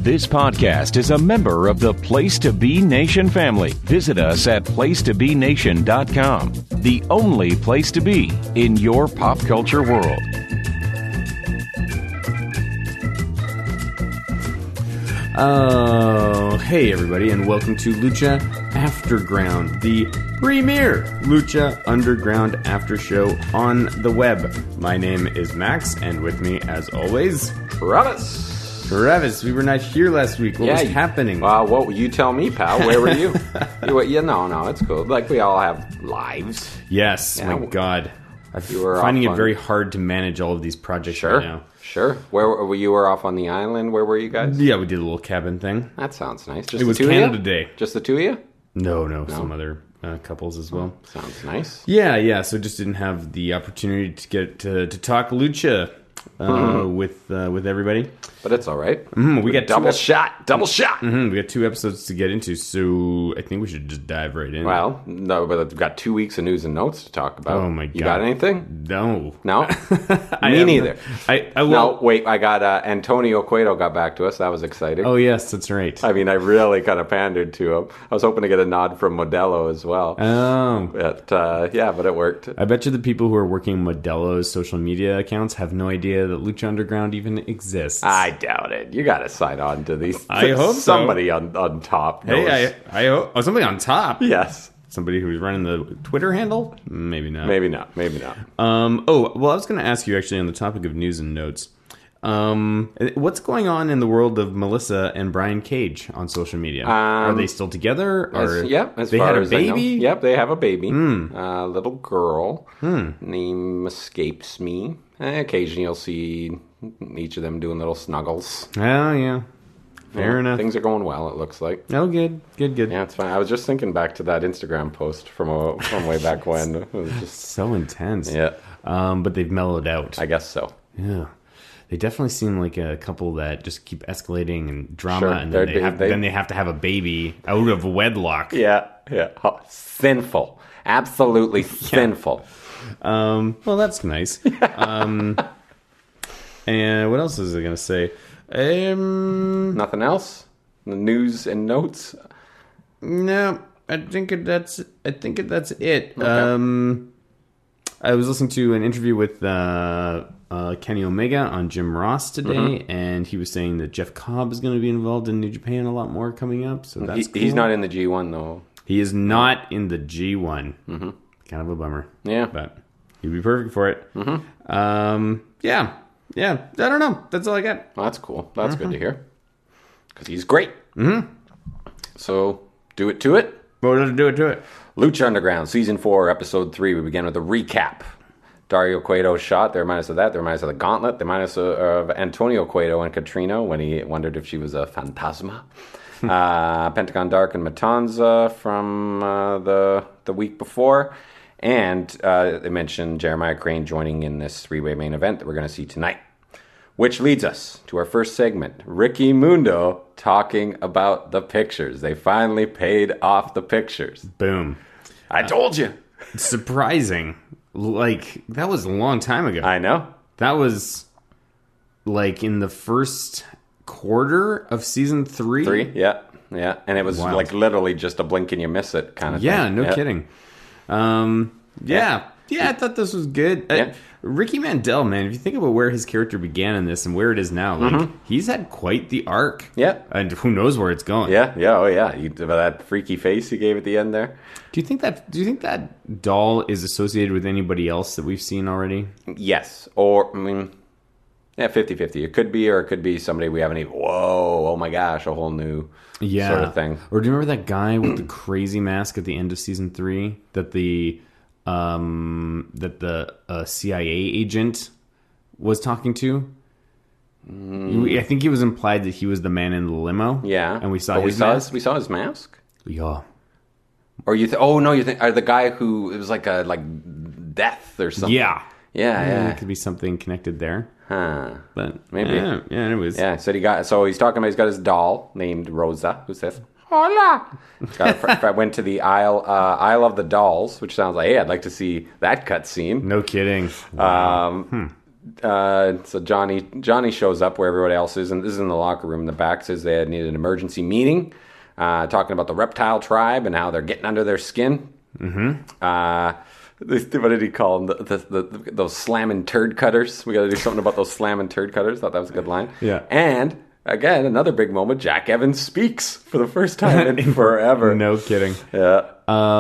This podcast is a member of the Place to Be Nation family. Visit us at placetobenation.com, the only place to be in your pop culture world. Oh, hey everybody, and welcome to Lucha Afterground, the premier Lucha Underground after show on the web. My name is Max, and with me, as always, Travis, we were not here last week. What was happening? Well, you tell me, pal. Where were you? No, it's cool. Like, we all have lives. Yes, my God. I'm finding it very hard to manage all of these projects right now. Sure. Where were you? Were off on the island? Where were you guys? Yeah, we did a little cabin thing. That sounds nice. Just it was Canada Day. Just the two of you? No, some other couples as well. Sounds nice. Yeah. So just didn't have the opportunity to get to talk lucha with everybody. But it's all right. We got double shot. We got 2 episodes to get into, so I think we should just dive right in. Well, no, but I've got 2 weeks of news and notes to talk about. Oh my God! You got anything? No. Me neither. No, wait. I got Antonio Cueto got back to us. That was exciting. Oh yes, that's right. I mean, I really kind of pandered to him. I was hoping to get a nod from Modelo as well. Oh, but but it worked. I bet you the people who are working Modelo's social media accounts have no idea that Lucha Underground even exists. I doubt it. You got to sign on to these. I hope somebody on top knows. Hey, I hope somebody on top. Yes. Somebody who's running the Twitter handle? Maybe not. Maybe not. I was going to ask you actually on the topic of news and notes. What's going on in the world of Melissa and Brian Cage on social media? Are they still together? As they far had a as I know. baby? Yep, they have a baby. A little girl. Name escapes me. Occasionally you'll see each of them doing little snuggles. Oh, yeah. Fair enough. Things are going well, it looks like. Oh, good. Yeah, it's fine. I was just thinking back to that Instagram post from way back when. It was just so intense. Yeah. But they've mellowed out. I guess so. Yeah. They definitely seem like a couple that just keep escalating and drama, sure. and then they have to have a baby out of wedlock. Yeah. Oh, sinful. Absolutely sinful. Well, that's nice. And what else is I going to say? Nothing else? The news and notes? No, I think that's it. Okay. I was listening to an interview with Kenny Omega on Jim Ross today, and he was saying that Jeff Cobb is going to be involved in New Japan a lot more coming up. So that's cool. He's not in the G1 though. He is not in the G1. Kind of a bummer. Yeah, but he'd be perfect for it. Yeah. I don't know. That's all I got. Well, that's cool. That's good to hear. Because he's great. So, do it to it. Well, do it to it. Lucha Underground, Season 4, Episode 3. We begin with a recap. Dario Cueto's shot. They remind us of that. They remind us of the Gauntlet. They remind us of Antonio Cueto and Katrina when he wondered if she was a phantasma. Pentagon Dark and Matanza from the week before. And they mentioned Jeremiah Crane joining in this three-way main event that we're going to see tonight. Which leads us to our first segment. Ricky Mundo talking about the pictures. They finally paid off the pictures. Boom. I told you. Surprising. Like, that was a long time ago. I know. That was, like, in the first quarter of Season 3? Yeah. And it was, like, literally just a blink and you miss it kind of thing. Yeah, no kidding. I thought this was good. Ricky Mandel, man, if you think about where his character began in this and where it is now, like he's had quite the arc. Yeah. And who knows where it's going. Yeah. Oh, yeah. That freaky face he gave at the end there. Do you think that doll is associated with anybody else that we've seen already? Yes. Or, 50-50. It could be, or it could be somebody we haven't even, oh my gosh, a whole new sort of thing. Or do you remember that guy with the crazy mask at the end of Season 3 that the CIA agent was talking to? I think it was implied that he was the man in the limo. Yeah. And we saw his mask. We saw his mask? Yeah. Or you think the guy who, it was like death or something. Yeah. Yeah. It could be something connected there. Huh. But maybe. Yeah, it was. Yeah, so he's talking about, he's got his doll named Rosa, who says, hola. Went to the Isle of the Dolls, which sounds like, hey, I'd like to see that cutscene. No kidding. Wow. So Johnny shows up where everybody else is, and this is in the locker room in the back. Says they had needed an emergency meeting, talking about the reptile tribe and how they're getting under their skin. What did he call them? Those slamming turd cutters. We got to do something about those slamming turd cutters. Thought that was a good line. Yeah. And again, another big moment. Jack Evans speaks for the first time in forever. No kidding. Yeah.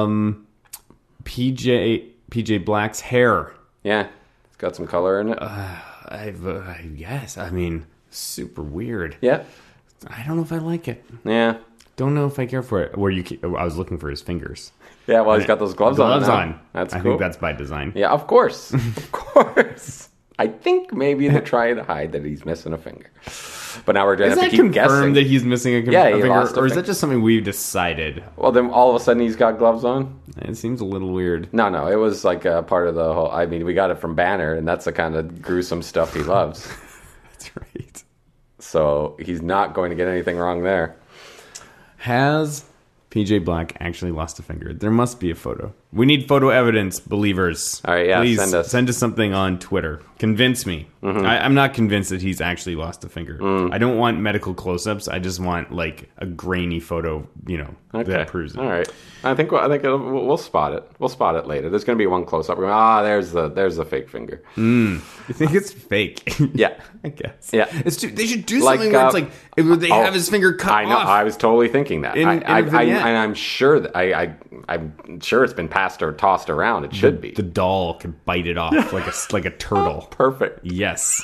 PJ Black's hair. Yeah. It's got some color in it. Yes. I mean, super weird. Yeah. I don't know if I like it. Yeah. Don't know if I care for it. I was looking for his fingers. Yeah, well, he's got those gloves on. That's cool. I think that's by design. Yeah, of course. Of course. I think maybe they're trying to hide that he's missing a finger. But now we're going to have to keep guessing. Is that confirmed that he's missing a finger? Lost a or is finger. that just something we've decided? Well, then all of a sudden he's got gloves on? It seems a little weird. No, it was like a part of the whole... I mean, we got it from Banner, and that's the kind of gruesome stuff he loves. That's right. So he's not going to get anything wrong there. Has PJ Black actually lost a finger? There must be a photo. We need photo evidence, believers. All right, yeah, please send us something on Twitter. Convince me. Mm-hmm. I'm not convinced that he's actually lost a finger. I don't want medical close-ups. I just want like a grainy photo, that proves it. All right. I think we'll spot it. We'll spot it later. There's going to be one close-up. There's the fake finger. You think it's fake? Yeah. I guess. Yeah. They should do something where it's like they have his finger cut I know. off. I was totally thinking that. In a vignette. And I'm sure that I'm sure it's been passed or tossed around. It should be. The doll could bite it off like a turtle. Perfect. Yes.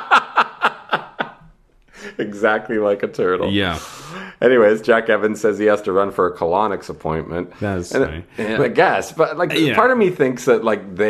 Exactly like a turtle. Yeah. Anyways, Jack Evans says he has to run for a colonics appointment. That's funny. I guess, but part of me thinks that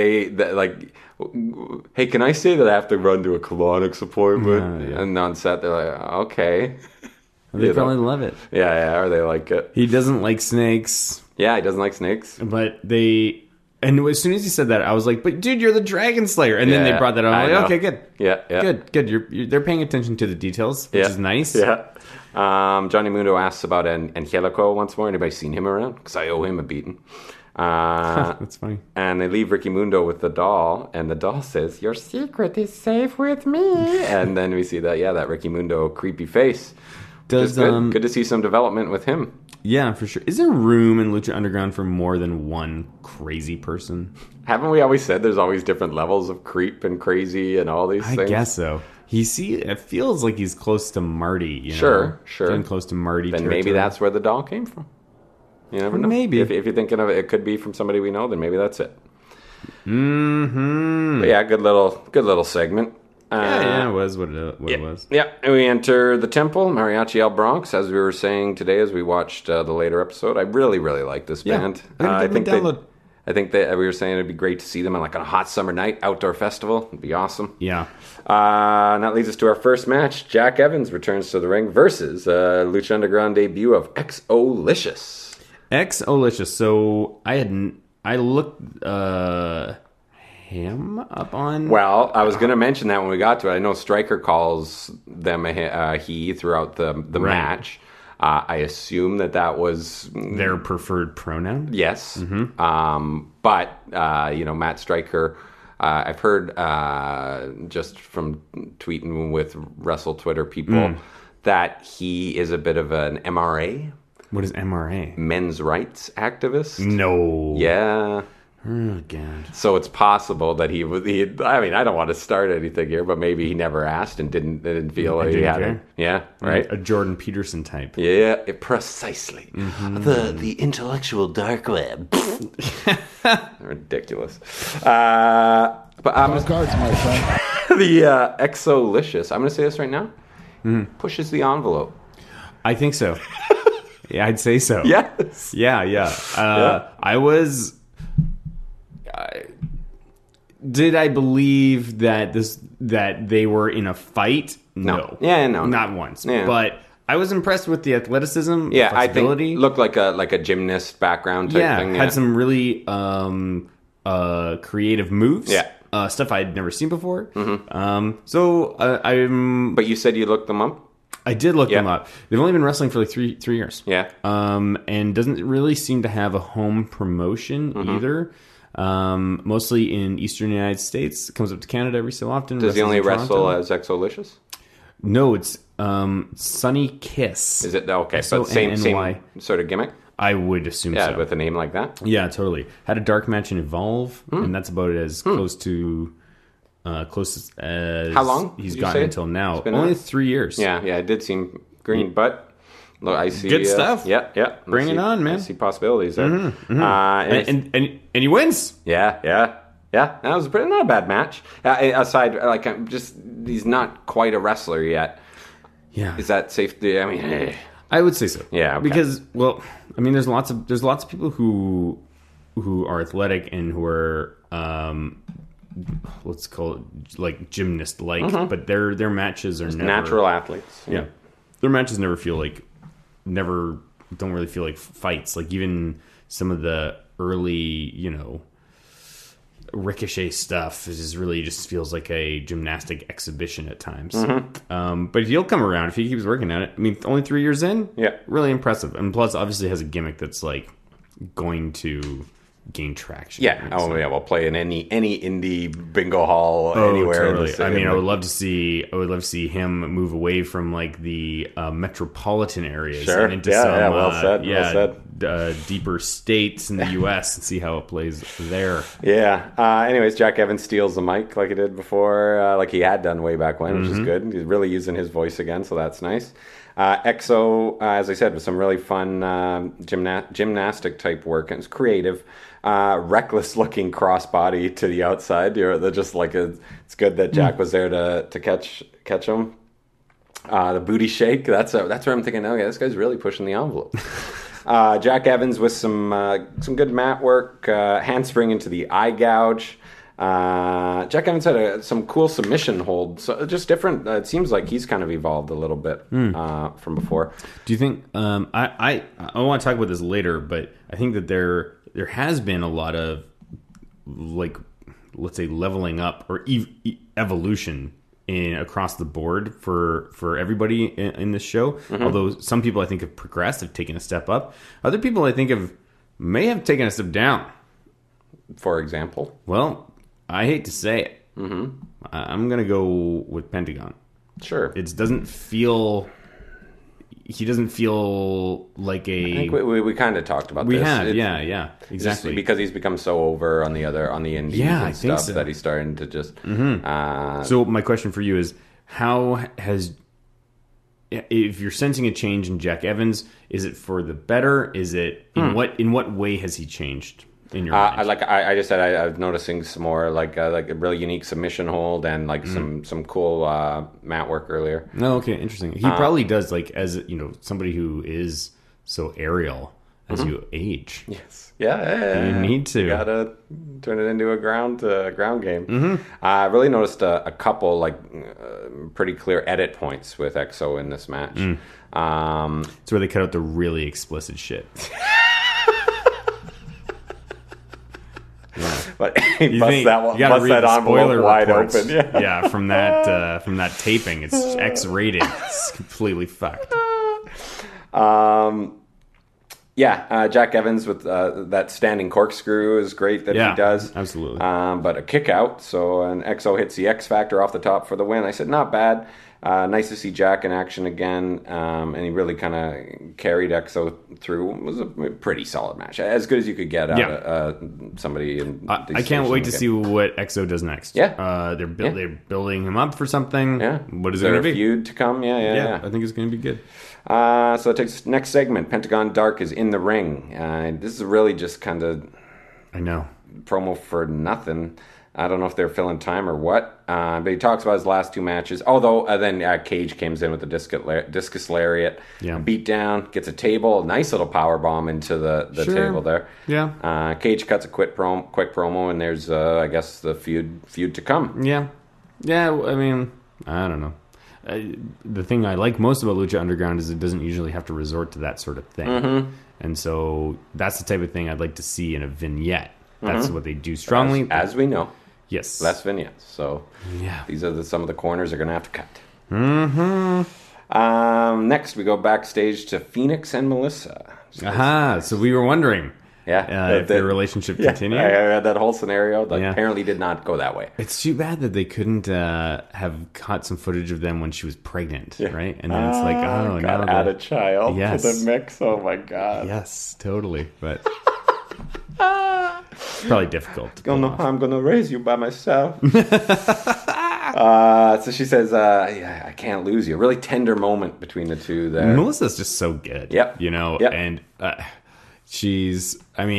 hey, can I say that I have to run to a colonics appointment? Yeah. And on set, they're like, okay. They probably love it. Yeah, or they like it. He doesn't like snakes. Yeah, he doesn't like snakes. But and as soon as he said that, I was like, but dude, you're the Dragon Slayer. And then they brought that up. I'm like, okay, good. Yeah. Good. They're paying attention to the details, which is nice. Yeah. Johnny Mundo asks about Angelico once more. Anybody seen him around? Because I owe him a beating. That's funny. And they leave Ricky Mundo with the doll, and the doll says, "Your secret is safe with me." And then we see that Ricky Mundo creepy face. Good to see some development with him. Yeah, for sure. Is there room in Lucha Underground for more than one crazy person? Haven't we always said there's always different levels of creep and crazy and all these things? I guess so. It feels like he's close to Marty. Sure. Getting close to Marty. Then maybe that's where the doll came from. You never know. Maybe. If you're thinking of it could be from somebody we know, then maybe that's it. Mm-hmm. But yeah, good little segment. It was what it was. Yeah, and we enter the temple, Mariachi El Bronx, as we were saying today as we watched the later episode. I really, really like this band. I think that we were saying it'd be great to see them on a hot summer night, outdoor festival. It'd be awesome. Yeah. And that leads us to our first match. Jack Evans returns to the ring versus Lucha Underground debut of X-O-Licious. X-O-Licious. So I looked him up on... Well, I was going to mention that when we got to it. I know Stryker calls them he throughout the match. I assume that was... their preferred pronoun? Yes. Mm-hmm. But Matt Stryker, I've heard just from tweeting with Wrestle Twitter people that he is a bit of an MRA. What is MRA? Men's rights activist. No. Yeah. Oh, God. So it's possible that he I mean, I don't want to start anything here, but maybe he never asked and didn't feel like he had it. Yeah, right. A Jordan Peterson type. Yeah, precisely. Mm-hmm. The intellectual dark web. Ridiculous. But cards, my friend. The X-O-Licious, I'm going to say this right now, pushes the envelope. I think so. Yeah, I'd say so. Yes. Yeah. I was... did I believe that they were in a fight? No. Yeah, no. Not once. Yeah. But I was impressed with the athleticism. Yeah, I flexibility. think looked like a gymnast background type thing. Had some really creative moves. Yeah. Stuff I'd never seen before. Mm-hmm. But you said you looked them up? I did look them up. They've only been wrestling for like three years. Yeah. And doesn't really seem to have a home promotion either. mostly in Eastern United States. Comes up to Canada every so often. Does he only wrestle Toronto. as Exolicious? No, it's Sunny Kiss. Is it okay? But SONNY. same sort of gimmick. I would assume Yeah, so. with a name like that. Yeah, totally. Had a dark match in Evolve, and that's about as close as How long he's did you gotten say until now. it's been Only out? 3 years. Yeah, it did seem green, but look, I see Good stuff. Yeah. Bring it on, man. I see possibilities there. And he wins. Yeah. That was not a bad match. Aside, like, I'm just he's not quite a wrestler yet. Yeah, Is that safe? I mean, I would say so. Yeah, okay. Because, well, I mean, there's lots of people who are athletic and who are let's call it like gymnast like, but their matches are never natural athletes. Yeah, their matches never don't really feel like fights. Like even some of the early, Ricochet stuff is really just feels like a gymnastic exhibition at times. But he'll come around if he keeps working at it. I mean, only 3 years in, Yeah. really impressive. And plus, obviously, has a gimmick that's like going to gain traction. Yeah. Oh, yeah. We'll play in any indie bingo hall Oh, anywhere. totally. In the city. I mean, I would love to see him move away from like the metropolitan areas Sure. and into Yeah, some yeah, well said, well said. Deeper states in the U.S. and see how it plays there. Yeah. Anyways, Jack Evans steals the mic like he did before, like he had done way back when, which is good. He's really using his voice again, so that's nice. EXO, as I said, with some really fun gymnastic type work, and it's creative. Reckless looking crossbody to the outside. They're just like it's good that Jack was there to catch him. The booty shake. That's where I'm thinking. Okay, this guy's really pushing the envelope. Jack Evans with some good mat work. Handspring into the eye gouge. Jack Evans had some cool submission hold. So just different. It seems like he's kind of evolved a little bit from before. Do you think? I want to talk about this later, but I think that there has been a lot of, like, let's say, leveling up or evolution across the board for everybody in this show. Although some people I think have progressed, have taken a step up. Other people I think may have taken a step down. For example, Well, I hate to say it. I'm gonna go with Pentagon. sure. It doesn't feel. He doesn't feel like a. I think we kind of talked about We this. have, It's yeah, just exactly. because he's become so over on the indies Yeah, I and think stuff so. that he's starting to just. So my question for you is, how has, if you're sensing a change in Jack Evans, is it for the better? Is it in what way has he changed in your mind? I just said I'm noticing some more like a really unique submission hold and like some cool mat work earlier. No, okay, interesting. He probably does, like, as somebody who is so aerial as you age. Yes. Yeah. You need to. You gotta turn it into a ground game. I really noticed a couple pretty clear edit points with EXO in this match. It's where they cut out the really explicit shit. But he You busts think- that you gotta busts read that the envelope spoiler wide reports. open. Yeah. Yeah, from that taping, it's X-rated. It's completely fucked. Jack Evans with that standing corkscrew is great that he does. Absolutely. But a kick out, so an EXO hits the X Factor off the top for the win. I said, not bad. Nice to see Jack in action again, and he really kind of carried EXO through. It was a pretty solid match, as good as you could get out of somebody. I can't wait to see what EXO does next. Yeah. They're building him up for something. Yeah. What is there it a going to be? feud to come? Yeah. I think it's going to be good. So it takes next segment. Pentagon Dark is in the ring. This is really just kind of I know. promo for nothing. I don't know if they're filling time or what. But he talks about his last two matches. Although then Cage comes in with the discus lariat. Yeah. Beat down, gets a table, nice little power bomb into the Sure. table there. Yeah. Cage cuts a quick promo, and there's I guess the feud to come. Yeah. I mean, I don't know. The thing I like most about Lucha Underground is it doesn't usually have to resort to that sort of thing. And so that's the type of thing I'd like to see in a vignette. That's what they do strongly. As we know. Yes. Less vignettes. So Yeah. these are some of the corners they're going to have to cut. Next, we go backstage to Phoenix and Melissa. Aha. So we were wondering, if their relationship continued. I had that whole scenario. Like, Yeah. apparently did not go that way. It's too bad that they couldn't have caught some footage of them when she was pregnant, right? And then it's like, oh, now add they're- a child Yes. to the mix. Oh my god. Yes, totally. But it's probably difficult to pull off. I'm gonna raise you by myself. So she says, yeah, I can't lose you. A really tender moment between the two there. Melissa's just so good. Yep. You know, Yep. and she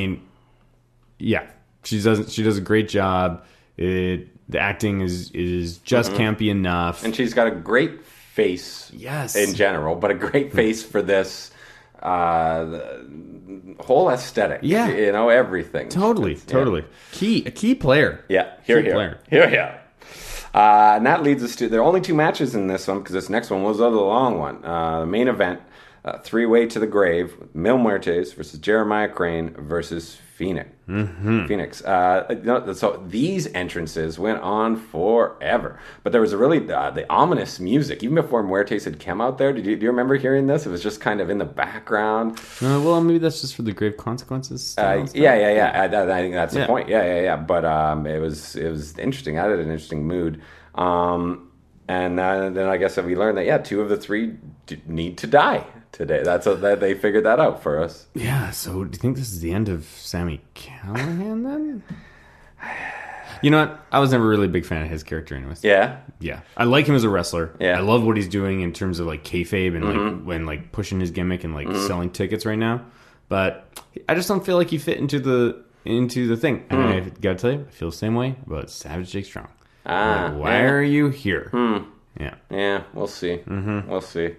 does a great job. The acting is just campy enough. And she's got a great face Yes. in general, but a great face for this the whole aesthetic. Yeah. You know, everything. Totally. A key player. Yeah, Key player. Here. And that leads us to, there are only 2 matches in this one because this next one was a long one. The main event, 3-way to the grave, Mil Muertes versus Jeremiah Crane versus Phoenix. Phoenix. So these entrances went on forever. But there was a really, the ominous music, even before Muertes had come out there. Do you remember hearing this? It was just kind of in the background. Well, maybe that's just for the grave consequences. style stuff. Yeah. I think that's the point. Yeah. But it was interesting. I had an interesting mood. And then I guess we learned that 2 of the 3 need to die today. That they figured that out for us. Yeah, so do you think this is the end of Sammy Callahan then? You know what? I was never really a big fan of his character anyways. Yeah. Yeah. I like him as a wrestler. Yeah. I love what he's doing in terms of like kayfabe and like when like pushing his gimmick and like selling tickets right now. But I just don't feel like he fit into the thing. And I gotta tell you, I feel the same way about Savage Jake Strong. Like, why are you here? Yeah. Yeah, we'll see. We'll see.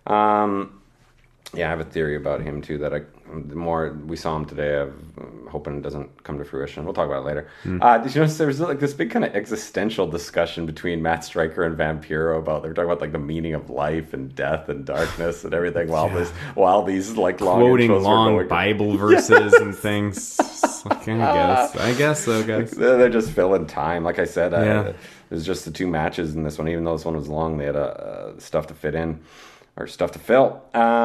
I have a theory about him too that the more we saw him today, I'm hoping it doesn't come to fruition. We'll talk about it later. Did you notice there was like this big kind of existential discussion between Matt Stryker and Vampiro about, they were talking about like the meaning of life and death and darkness and everything while these like long Quoting intros were long going. Bible verses and things. Like, I guess so, guys. They're just filling time. Like I said, Yeah. it was just the 2 matches in this one. Even though this one was long, they had stuff to fit in or stuff to fill.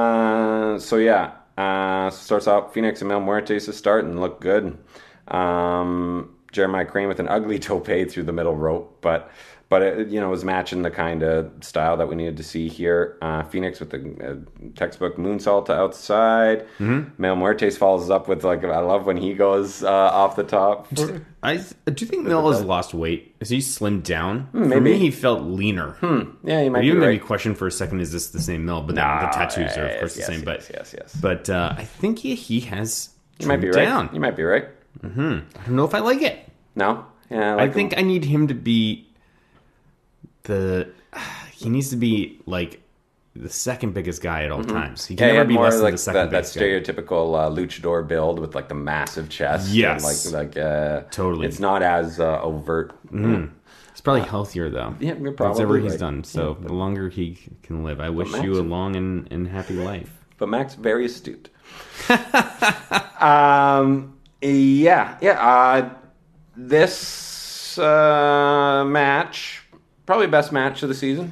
Starts out Phoenix and Mil Muertes to start and look good. Jeremiah Crane with an ugly tope through the middle rope, but it, was matching the kind of style that we needed to see here. Phoenix with the textbook moonsault to outside. Mil Muertes follows up with I love when he goes off the top. Do you think Mil has lost weight? Is he slimmed down? For maybe. me, he felt leaner. Yeah, you might be Even right. maybe question for a second, is this the same Mil? But then the tattoos are, of course, the same. Yes. But I think he has You might be trimmed right. down. You might be right. I don't know if I like it. No? Yeah, I think I need him to be he needs to be like the second biggest guy at all times. He can never be more less than like the second that biggest guy. stereotypical luchador build with like the massive chest. Yes. And, Totally. It's not as overt. He's probably healthier though. Yeah, you're probably whatever he's right. done. So the longer he can live, I wish Max- you a long and happy life. But Max, very astute. This match, probably best match of the season.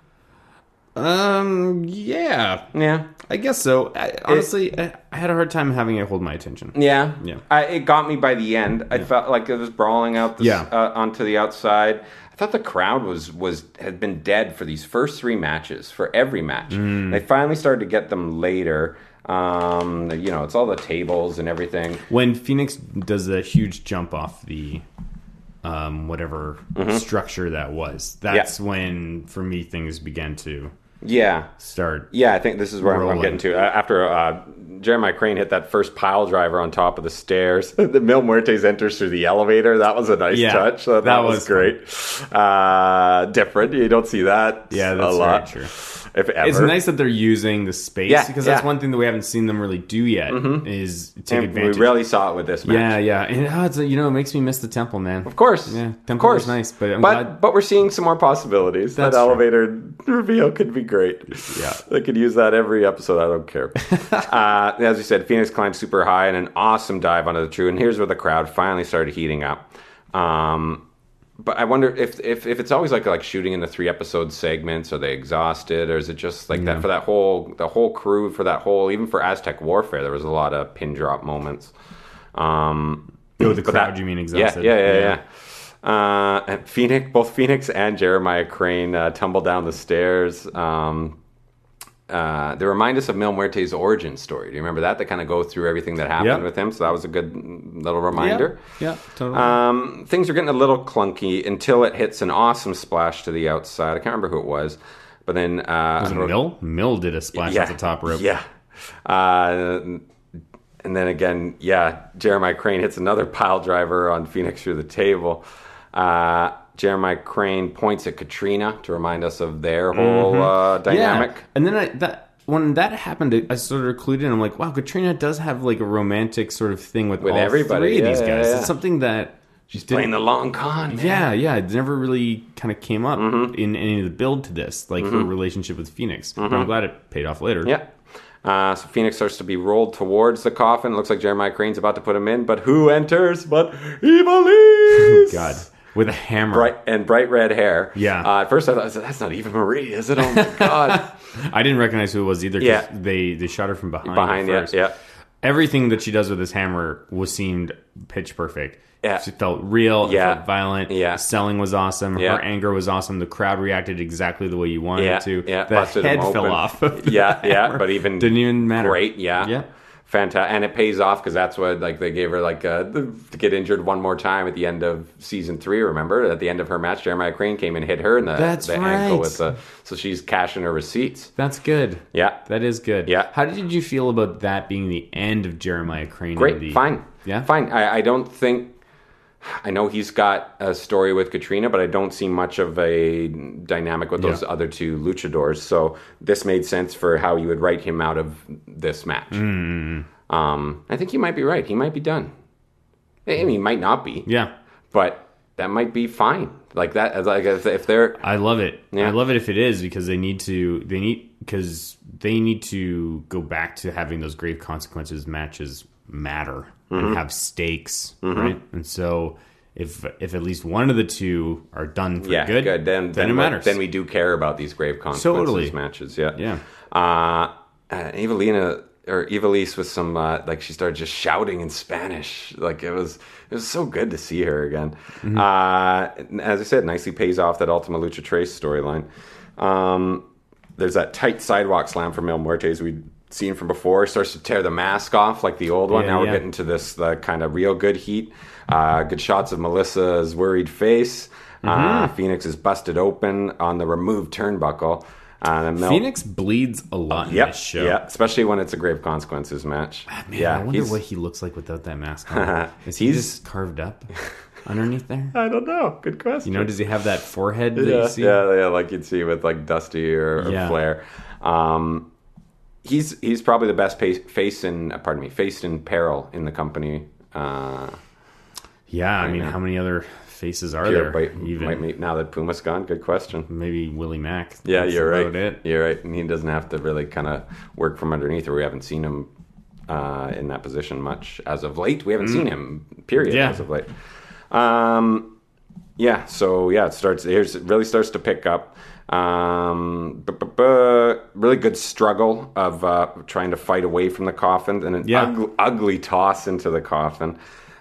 Yeah, Yeah. I guess so. Honestly, I had a hard time having it hold my attention. Yeah. Yeah. It got me by the end. I felt like it was brawling out onto the outside. I thought the crowd had been dead for these first 3 matches, for every match. They finally started to get them later. It's all the tables and everything. When Phoenix does a huge jump off the whatever structure that was, that's when, for me, things began to start. Yeah, I think this is where I'm rolling. getting to. After Jeremiah Crane hit that first pile driver on top of the stairs, the Mil Muertes enters through the elevator. That was a nice touch. So that was great. Different. You don't see that That's a lot. very true. If ever. It's nice that they're using the space because that's yeah. one thing that we haven't seen them really do yet is take And advantage. we rarely saw it with this match. Yeah, and it makes me miss the temple, man. Of course. Yeah, of temple course. was nice, but I'm glad. But we're seeing some more possibilities. That's that true. elevator reveal could be great. Yeah. They could use that every episode. I don't care. As you said, Phoenix climbed super high and an awesome dive onto the true. And here's where the crowd finally started heating up. But I wonder if it's always like shooting in the 3 episode segments. Are they exhausted, or is it just like that for the whole crew, for that whole, even for Aztec Warfare, there was a lot of pin drop moments. The crowd, you mean, exhausted? Yeah. And both Phoenix and Jeremiah Crane tumble down the stairs. They remind us of Mil Muertes' origin story. Do you remember that? They kind of go through everything that happened with him. So that was a good little reminder. Yeah, totally. Things are getting a little clunky until it hits an awesome splash to the outside. I can't remember who it was. But then... was it Mil? Mil did a splash off the top rope. Yeah. And then again, Jeremiah Crane hits another pile driver on Phoenix through the table. Jeremiah Crane points at Katrina to remind us of their whole dynamic. Yeah. And then when that happened, I sort of clued in. I'm like, wow, Katrina does have like a romantic sort of thing with all everybody. Three of these guys. It's something that she's playing the long con. Man. Yeah. It never really kind of came up in any of the build to this, like her relationship with Phoenix. But I'm glad it paid off later. Yeah. So Phoenix starts to be rolled towards the coffin. It looks like Jeremiah Crane's about to put him in, but who enters but Ivelisse? God. With a hammer. Bright red hair. Yeah. At first I thought, that's not Eva Marie, is it? Oh my God. I didn't recognize who it was either because they shot her from behind first. Yeah. Everything that she does with this hammer seemed pitch perfect. Yeah. She felt real. It felt violent. Yeah. Selling was awesome. Yeah. Her anger was awesome. The crowd reacted exactly the way you wanted it to. Yeah. The head fell off. But even didn't even matter. Great. Yeah. Fantastic. And it pays off because that's what they gave her to get injured one more time at the end of season 3. Remember, at the end of her match, Jeremiah Crane came and hit her in the ankle with so she's cashing her receipts. That's good. Yeah, that is good. Yeah. How did you feel about that being the end of Jeremiah Crane? Great. Fine. Yeah. Fine. I don't think. I know he's got a story with Katrina, but I don't see much of a dynamic with those other two luchadors. So this made sense for how you would write him out of this match. I think you might be right. He might be done. I mean, he might not be. Yeah. But that might be fine. Like that, like if they're... I love it. Yeah. I love it if it is because they need to go back to having those grave consequences matches matter and have stakes, right? And so if at least one of the two are done for good, then it matters. Then we do care about these grave consequences matches. Yeah. Ivelisse with some she started just shouting in Spanish. Like it was so good to see her again. As I said, nicely pays off that Ultima Lucha Tres storyline. There's that tight sidewalk slam from Mil Muertes we'd seen from before. Starts to tear the mask off like the old one. Now we're getting to this kind of real good heat. Good shots of Melissa's worried face. Phoenix is busted open on the removed turnbuckle. Phoenix bleeds a lot in this show. Yeah, especially when it's a grave consequences match. I wonder what he looks like without that mask on. Is he just carved up underneath there? I don't know. Good question. Does he have that forehead that you see? Yeah, like you'd see with like Dusty or Flair. He's probably the best face in peril in the company. I mean, how many other faces are there? Now that Puma's gone, good question. Maybe Willie Mack. Yeah, you're right. You're right, and he doesn't have to really kind of work from underneath, or we haven't seen him in that position much as of late. We haven't seen him, period, as of late. It really starts to pick up. Really good struggle of trying to fight away from the coffin, and an ugly toss into the coffin.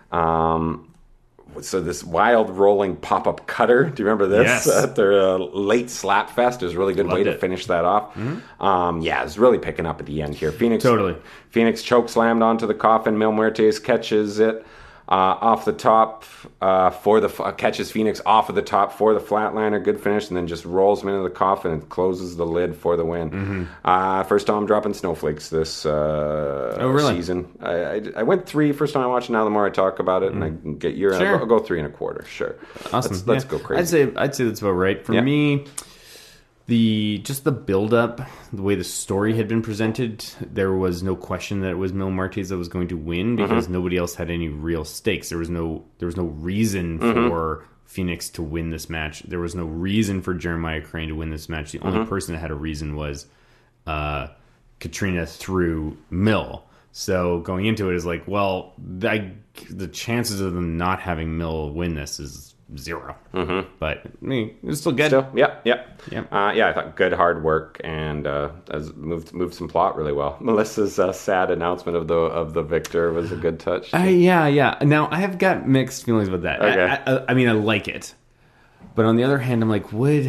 So this wild rolling pop-up cutter. Do you remember this? Yes. At their late slap fest. It was a really good way to finish that off. It's really picking up at the end here. Phoenix choke slammed onto the coffin. Mil Muertes catches it off the top catches Phoenix off of the top for the flatliner. Good finish, and then just rolls him into the coffin and closes the lid for the win. First time I'm dropping snowflakes this season. I went 3 first time I watched it. Now the more I talk about it and I can get your I'll go 3 1/4. Sure. Awesome. Let's go crazy. I'd say that's about right. For me, the build up, the way the story had been presented, there was no question that it was Mil Muertes that was going to win because nobody else had any real stakes. There was no reason for Phoenix to win this match. There was no reason for Jeremiah Crane to win this match. The only person that had a reason was Katrina through Mil. So going into it is like, well, the chances of them not having Mil win this is 0. Mm-hmm. But I mean, it was still good. Yep. Yeah. I thought good hard work and has moved some plot really well. Melissa's sad announcement of the victor was a good touch. Yeah. Now I have got mixed feelings about that. Okay. I mean, I like it, but on the other hand, I'm like, what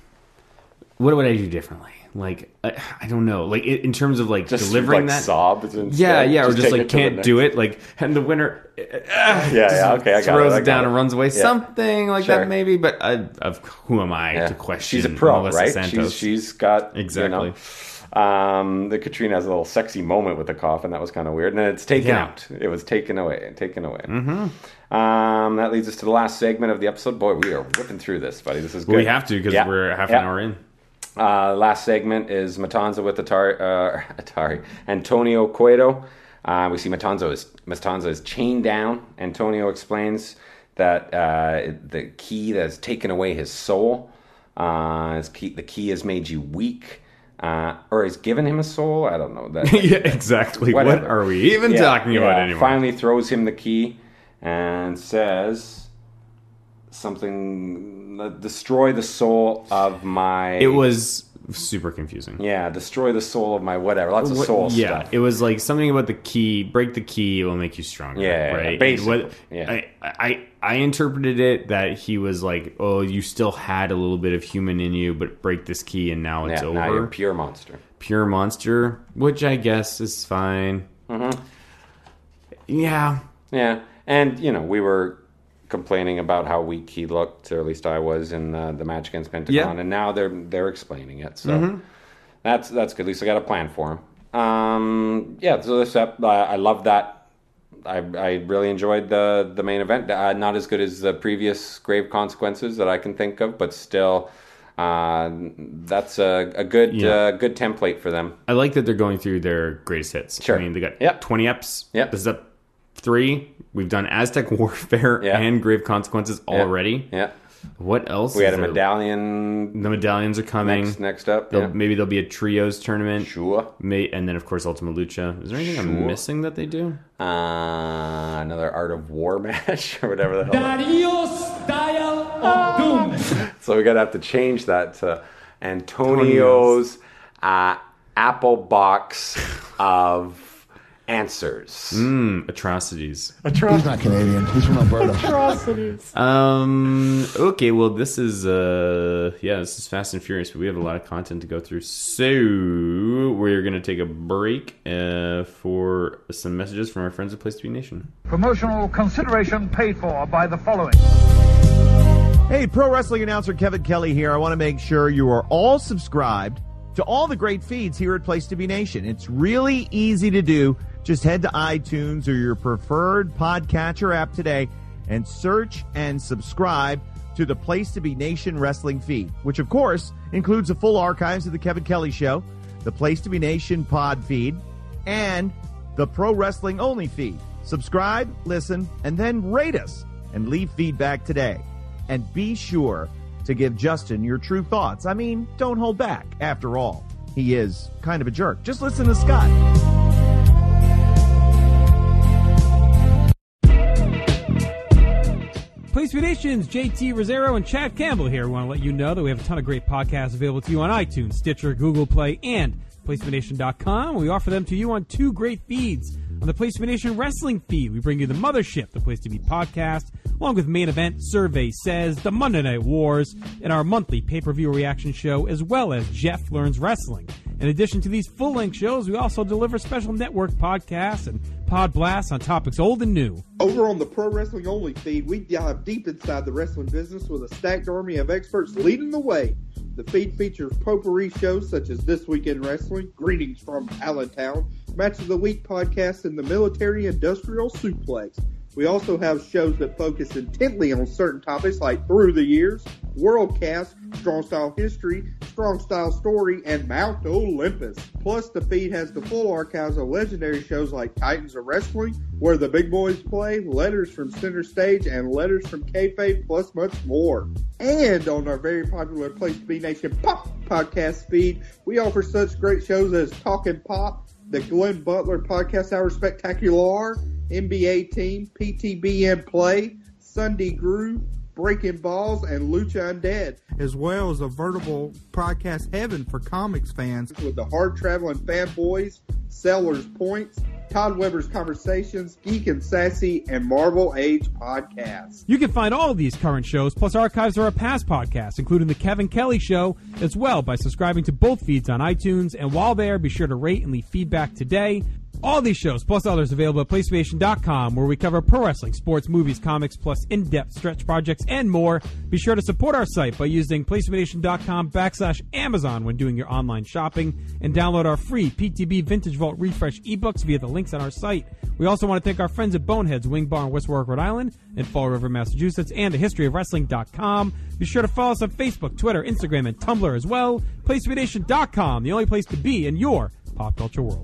would I do differently? Like, I don't know. Like, in terms of, like, just delivering like that. sobs instead. Yeah, or just, like, can't do it. Like, and the winner okay, I got it. throws it down and runs away. Yeah. Something like that, maybe. But who am I to question? She's a pro, Melissa right? Santos. She's got... Exactly. The Katrina has a little sexy moment with the cough, and that was kind of weird. And then it's taken out. It was taken away. Mm-hmm. That leads us to the last segment of the episode. Boy, we are whipping through this, buddy. This is good. We have to, because we're half an hour in. Last segment is Matanza with Atari. Antonio Cueto. We see Matanza is chained down. Antonio explains that the key that has taken away his soul. The key has made you weak. Or has given him a soul? I don't know. Yeah, exactly. Whatever. What are we even talking about anymore? Finally throws him the key and says something... destroy the soul of my... It was super confusing. Yeah, destroy the soul of my whatever. Lots of soul stuff. Yeah, it was like something about the key. Break the key, it will make you stronger. Yeah, right? basically. I interpreted it that he was like, oh, you still had a little bit of human in you, but break this key and now it's over. Now you're pure monster. Pure monster, which I guess is fine. Mm-hmm. Yeah. Yeah, and, we were complaining about how weak he looked, or at least I was, in the match against Pentagon, and now they're explaining it. So that's good. At least I got a plan for him. So this I love that. I really enjoyed the main event. Not as good as the previous Grave Consequences that I can think of, but still, that's a good good template for them. I like that they're going through their greatest hits. Sure. I mean, they got 20 eps. Yep. This is up 3. We've done Aztec Warfare and Grave Consequences already. Yeah. What else? We had a medallion. The medallions are coming. Next up. Maybe there'll be a trios tournament. Sure. And then, of course, Ultima Lucha. Is there anything I'm missing that they do? Another Art of War match or whatever the hell. Darius Dial of Doom. So we're going to have to change that to Antonio's Apple Box of Answers. Atrocities. He's not Canadian. He's from Alberta. Atrocities. Okay, well, this is Fast and Furious, but we have a lot of content to go through. So we're going to take a break for some messages from our friends at Place to Be Nation. Promotional consideration paid for by the following. Hey, pro wrestling announcer Kevin Kelly here. I want to make sure you are all subscribed to all the great feeds here at Place to Be Nation. It's really easy to do. Just head to iTunes or your preferred podcatcher app today and search and subscribe to the Place to Be Nation wrestling feed, which, of course, includes the full archives of The Kevin Kelly Show, the Place to Be Nation pod feed, and the Pro Wrestling Only feed. Subscribe, listen, and then rate us and leave feedback today. And be sure to give Justin your true thoughts. I mean, don't hold back. After all, he is kind of a jerk. Just listen to Scott. Place to Be Nation's JT Rosero and Chad Campbell here. We want to let you know that we have a ton of great podcasts available to you on iTunes, Stitcher, Google Play, and PlaceToBeNation.com. We offer them to you on 2 great feeds. On the Place to Be Nation wrestling feed, we bring you the Mothership, the Place to Be podcast, along with Main Event, Survey Says, the Monday Night Wars, and our monthly pay-per-view reaction show, as well as Jeff Learns Wrestling. In addition to these full-length shows, we also deliver special network podcasts and pod blasts on topics old and new. Over on the Pro Wrestling Only feed, we dive deep inside the wrestling business with a stacked army of experts leading the way. The feed features potpourri shows such as This Week in Wrestling, Greetings from Allentown, Match of the Week podcast, and the Military Industrial Suplex. We also have shows that focus intently on certain topics like Through the Years, Worldcast, Strong Style History, Strong Style Story, and Mount Olympus. Plus, the feed has the full archives of legendary shows like Titans of Wrestling, Where the Big Boys Play, Letters from Center Stage, and Letters from Kayfabe, plus much more. And on our very popular Place to Be Nation Pop podcast feed, we offer such great shows as Talkin' Pop, the Glenn Butler Podcast Hour Spectacular, NBA Team, PTBN Play, Sunday Groove, Breaking Balls, and Lucha Undead, as well as a veritable podcast heaven for comics fans with the hard-traveling fanboys, Sellers Points, Todd Weber's Conversations, Geek and Sassy, and Marvel Age podcasts. You can find all of these current shows, plus archives of our past podcasts, including The Kevin Kelly Show, as well by subscribing to both feeds on iTunes. And while there, be sure to rate and leave feedback today. All these shows, plus others, available at PlayStation.com, where we cover pro wrestling, sports, movies, comics, plus in-depth stretch projects, and more. Be sure to support our site by using PlayStation.com/Amazon when doing your online shopping, and download our free PTB Vintage Vault Refresh ebooks via the links on our site. We also want to thank our friends at Boneheads Wing Bar in West Warwick, Rhode Island, and Fall River, Massachusetts, and historyofwrestling.com. Be sure to follow us on Facebook, Twitter, Instagram, and Tumblr as well. PlayStation.com, the only place to be in your pop culture world.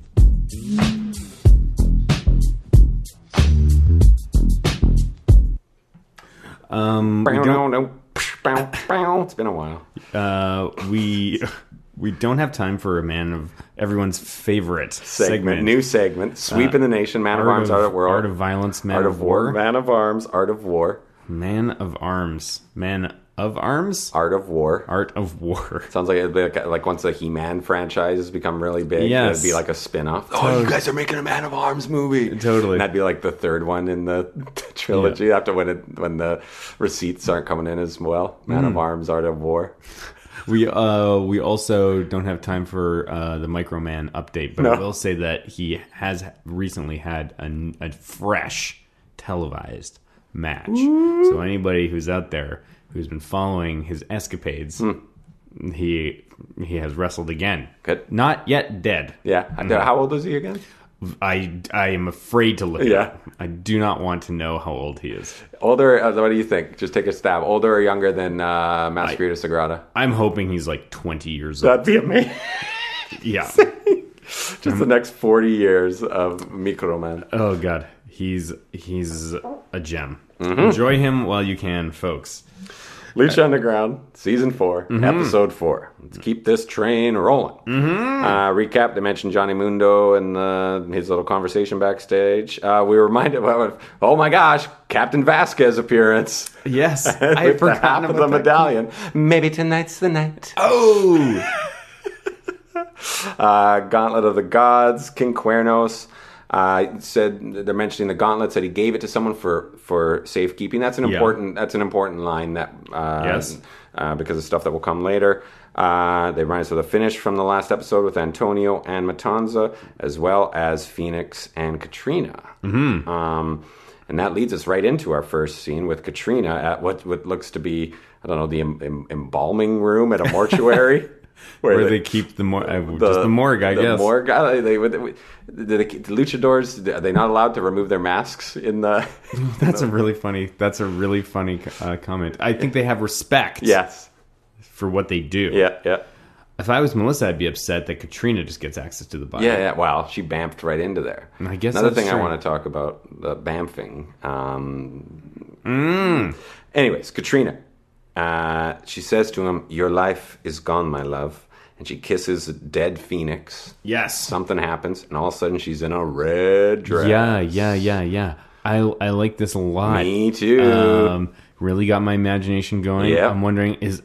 It's been a while. We don't have time for a man of everyone's favorite segment. New segment. Sweeping the nation. Man of Arms, Art of War. Art of Violence, Man of War. Man of Arms, Art of War. Man of Arms. Man of Arms? Art of War. Art of War. Sounds like it'd be like once the He-Man franchise has become really big, yes. It'd be like a spin-off. Oh, you guys are making a Man of Arms movie. Totally. And that'd be like the third one in the trilogy after when the receipts aren't coming in as well. Man of Arms, Art of War. We also don't have time for the Microman update, but I will say that he has recently had a fresh televised match. Ooh. So anybody who's out there who's been following his escapades, he has wrestled again. Good. Not yet dead. Yeah. How old is he again? I am afraid to look at him. I do not want to know how old he is. Older, what do you think? Just take a stab. Older or younger than Masquerade Sagrada? I'm hoping he's like 20 years old. That'd be amazing. Yeah. Just the next 40 years of Microman. Oh, God. He's a gem. Mm-hmm. Enjoy him while you can, folks. Lucha Underground, Season 4, Episode 4. Let's keep this train rolling. Recap, they mentioned Johnny Mundo and his little conversation backstage. We were reminded of, oh my gosh, Captain Vasquez appearance. Yes, I forgot half of the medallion. Maybe tonight's the night. Oh! Gauntlet of the Gods, King Cuernos. Said they're mentioning the gauntlet. Said he gave it to someone for safekeeping. That's an important line that yes, because of stuff that will come later. They remind us of the finish from the last episode with Antonio and Matanza, as well as Phoenix and Katrina. And that leads us right into our first scene with Katrina at what looks to be, I don't know, the embalming room at a mortuary. Where they keep the morgue, I guess. The morgue. The luchadors, are they not allowed to remove their masks in the... That's a really funny comment. I think they have respect. Yes. For what they do. Yeah. If I was Melissa, I'd be upset that Katrina just gets access to the body. Yeah. Wow, she bamfed right into there. I guess another that's thing true. I want to talk about, the bamfing. Anyways, Katrina. She says to him, "Your life is gone, my love." And she kisses a dead Phoenix. Yes. Something happens, and all of a sudden she's in a red dress. Yeah. I like this a lot. Me too. Really got my imagination going. Yeah. I'm wondering, is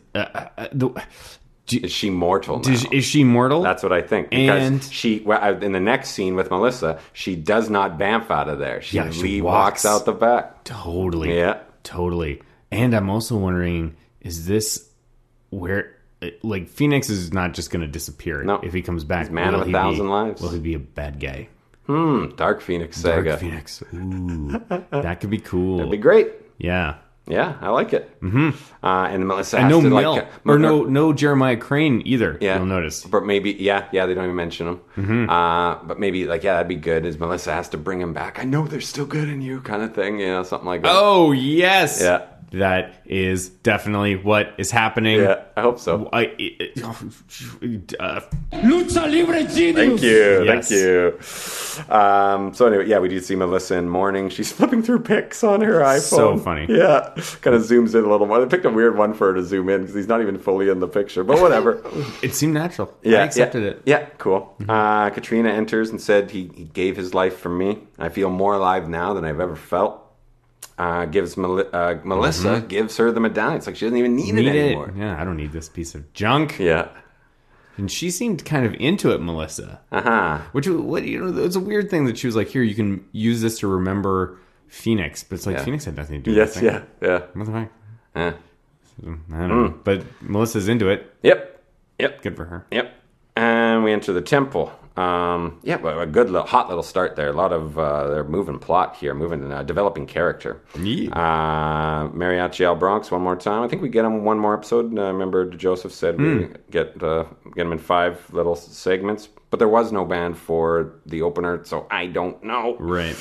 she mortal now? Is she mortal? That's what I think. Because in the next scene with Melissa, she does not bamf out of there. She walks out the back. Totally. Yeah. Totally. And I'm also wondering, is this where... Like, Phoenix is not just going to disappear if he comes back. He's man of 1,000 lives. Will he be a bad guy? Dark Phoenix saga. Dark Phoenix. Ooh. That could be cool. That'd be great. Yeah. Yeah, I like it. And Melissa and has no to Mel. Or no Jeremiah Crane either, you'll notice. But maybe, they don't even mention him. But maybe, that'd be good, is Melissa has to bring him back. I know there's still good in you, kind of thing, something like that. Oh, yes. Yeah. That is definitely what is happening. Yeah, I hope so. Lucha Libre genius. Thank you. Yes. Thank you. So anyway, we do see Melissa in mourning. She's flipping through pics on her iPhone. So funny. Yeah. Kind of zooms in a little more. They picked a weird one for her to zoom in because he's not even fully in the picture, but whatever. It seemed natural. Yeah, I accepted it. Yeah, cool. Katrina enters and said he gave his life for me. I feel more alive now than I've ever felt. gives Melissa gives her the medallion. It's like she doesn't even need it anymore. Yeah, I don't need this piece of junk. Yeah. And she seemed kind of into it, Melissa. Which, it's a weird thing that she was like, here, you can use this to remember Phoenix. But it's like, Phoenix had nothing to do with it. Yes, yeah. What the fuck? Yeah. I don't know. But Melissa's into it. Yep. Good for her. Yep. And we enter the temple. But a good, hot little start there. A lot of they're moving plot here, developing character. Yeah. Mariachi Al Bronx one more time. I think we get him one more episode. Remember Joseph said we get him in 5 little segments, but there was no band for the opener, so I don't know. Right.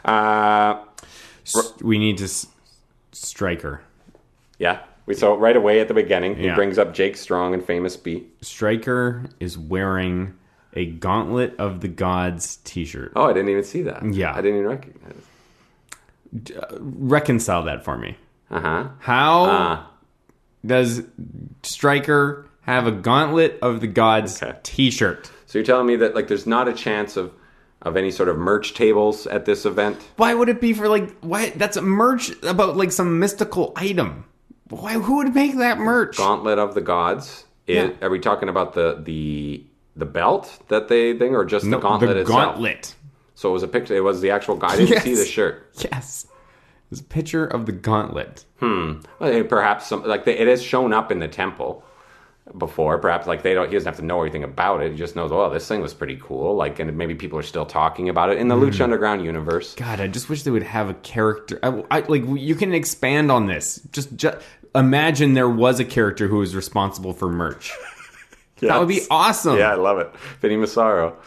We need to Stryker. Yeah. So right away at the beginning, he brings up Jake Strong and Famous B. Stryker is wearing a Gauntlet of the Gods t-shirt. Oh, I didn't even see that. Yeah. I didn't even recognize it. Reconcile that for me. Uh-huh. How does Stryker have a Gauntlet of the Gods t-shirt? So you're telling me that like there's not a chance of any sort of merch tables at this event? Why would it be for why? That's a merch about like some mystical item. Why? Who would make that merch? Gauntlet of the Gods. Are we talking about the belt that they thing, or just the gauntlet itself? The gauntlet. So it was a picture. It was the actual guy. I didn't see the shirt. Yes. There's a picture of the gauntlet. Well, perhaps it has shown up in the temple before. Perhaps he doesn't have to know anything about it. He just knows, oh, this thing was pretty cool. And maybe people are still talking about it in the Lucha Underground universe. God, I just wish they would have a character. You can expand on this. Just imagine there was a character who was responsible for merch. Yes. That would be awesome. Yeah, I love it. Vinny Massaro.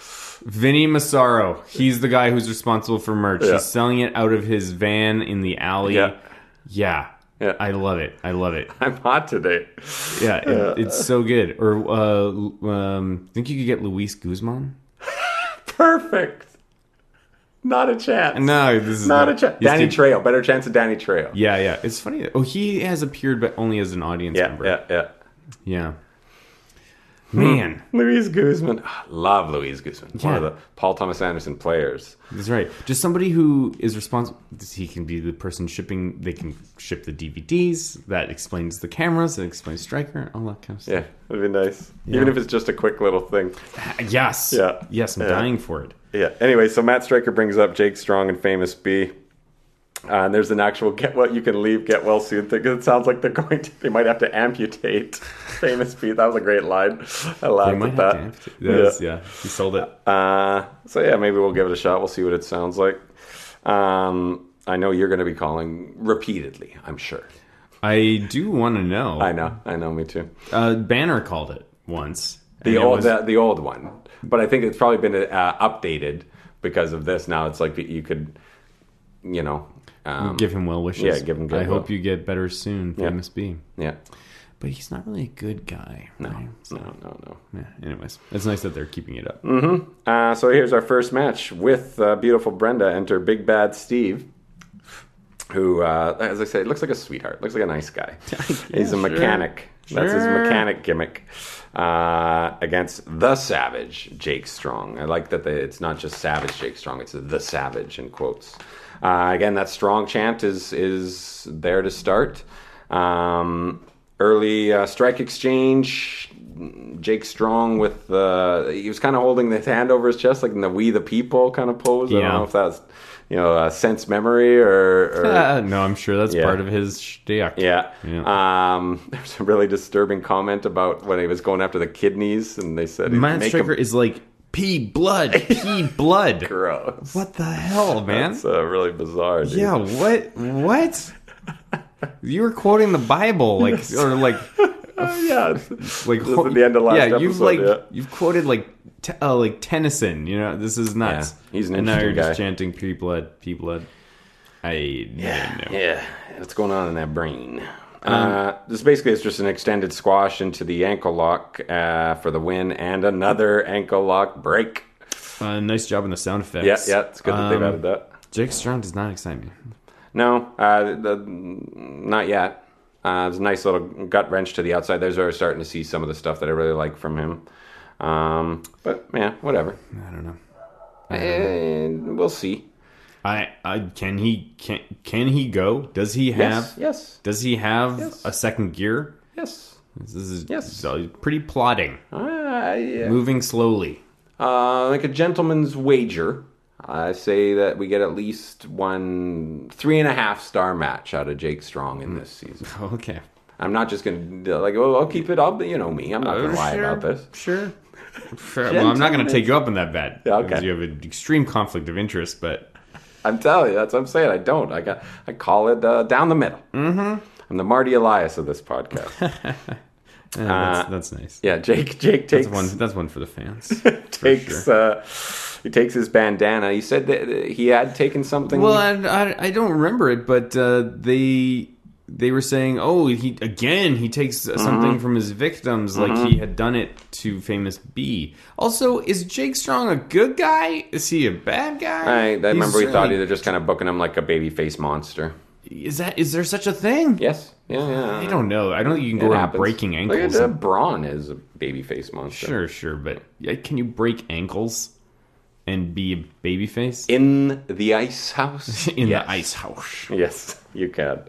He's the guy who's responsible for merch. Yeah. He's selling it out of his van in the alley. Yeah. I love it. I'm hot today. Yeah, it's so good. Or think you could get Luis Guzman? Perfect. Not a chance. No, this is not a chance. Danny Trejo. Better chance of Danny Trejo. Yeah. It's funny. Oh, he has appeared, but only as an audience member. Yeah. Man. Luis Guzman. Love Luis Guzman. One of the Paul Thomas Anderson players. That's right. Just somebody who is responsible. He can be the person shipping. They can ship the DVDs. That explains the cameras. That explains Stryker. All that kind of stuff. Yeah, that'd be nice. Yeah. Even if it's just a quick little thing. Yes. Yeah. Yes, I'm dying for it. Yeah. Anyway, so Matt Stryker brings up Jake Strong and Famous B. And there's an actual get well, you can leave, get well soon thing. It sounds like they might have to amputate Famous B. That was a great line. I laughed at that. Yeah, he sold it. So maybe we'll give it a shot. We'll see what it sounds like. I know you're going to be calling repeatedly, I'm sure. I do want to know. I know, me too. Banner called it once. The old one. But I think it's probably been updated because of this. Now it's like you could, give him well wishes. Yeah, give him good I hope you get better soon, Famous B. Yeah. But he's not really a good guy. No, right? No. Yeah, anyways, it's nice that they're keeping it up. Mm-hmm. So here's our first match with beautiful Brenda. Enter Big Bad Steve, who, as I said, looks like a sweetheart. Looks like a nice guy. He's a mechanic. That's his mechanic gimmick. Against the Savage, Jake Strong. I like that it's not just Savage Jake Strong, it's the Savage in quotes. Again, that strong chant is there to start. Early strike exchange. Jake Strong with he was kind of holding his hand over his chest, like in the "We the People" kind of pose. I don't know if that's a sense memory or no, I'm sure that's part of his shtick. Yeah. There's a really disturbing comment about when he was going after the kidneys, and they said Matt Stryker is like pee blood. Gross. What the hell, man? That's really bizarre. Dude. Yeah. What? You were quoting the Bible, yeah. Like at the end of last episode. You've quoted like Tennyson. This is nuts. Yeah, he's an and interesting now you're guy. just chanting pee blood. I don't know. Yeah. What's going on in that brain? This basically is just an extended squash into the ankle lock for the win, and another ankle lock break. Nice job on the sound effects. Yeah, it's good that they've added that. Jake Strong does not excite me. No, not yet. There's a nice little gut wrench to the outside. There's where we're starting to see some of the stuff that I really like from him. But yeah, whatever. I don't know. We'll see. Can he go? Does he have? Yes. Does he have Yes. a second gear? Yes. This is Yes. pretty plodding, Yeah. moving slowly. Like a gentleman's wager, I say that we get at least 3.5 star match out of Jake Strong in this season. Okay. I'm not just going to, I'll keep it up. You know me. I'm not going to lie about this. Sure. Well, I'm not going to take you up on that bet. Yeah, okay. Because you have an extreme conflict of interest, but... I'm telling you, that's what I'm saying. I don't. I call it down the middle. Mm-hmm. I'm the Marty Elias of this podcast. That's nice. Yeah, Jake takes... That's one for the fans. He takes his bandana. He said that he had taken something... Well, I don't remember it, but they were saying, he takes something from his victims, like he had done it to Famous B. Also, is Jake Strong a good guy? Is he a bad guy? I remember we thought they're just kind of booking him like a babyface monster. Is there such a thing? Yes. Yeah. I don't know. I don't think you can go around breaking ankles. Look at Braun is a babyface monster. Sure, but can you break ankles and be a babyface? In the ice house? The ice house. Yes, you can.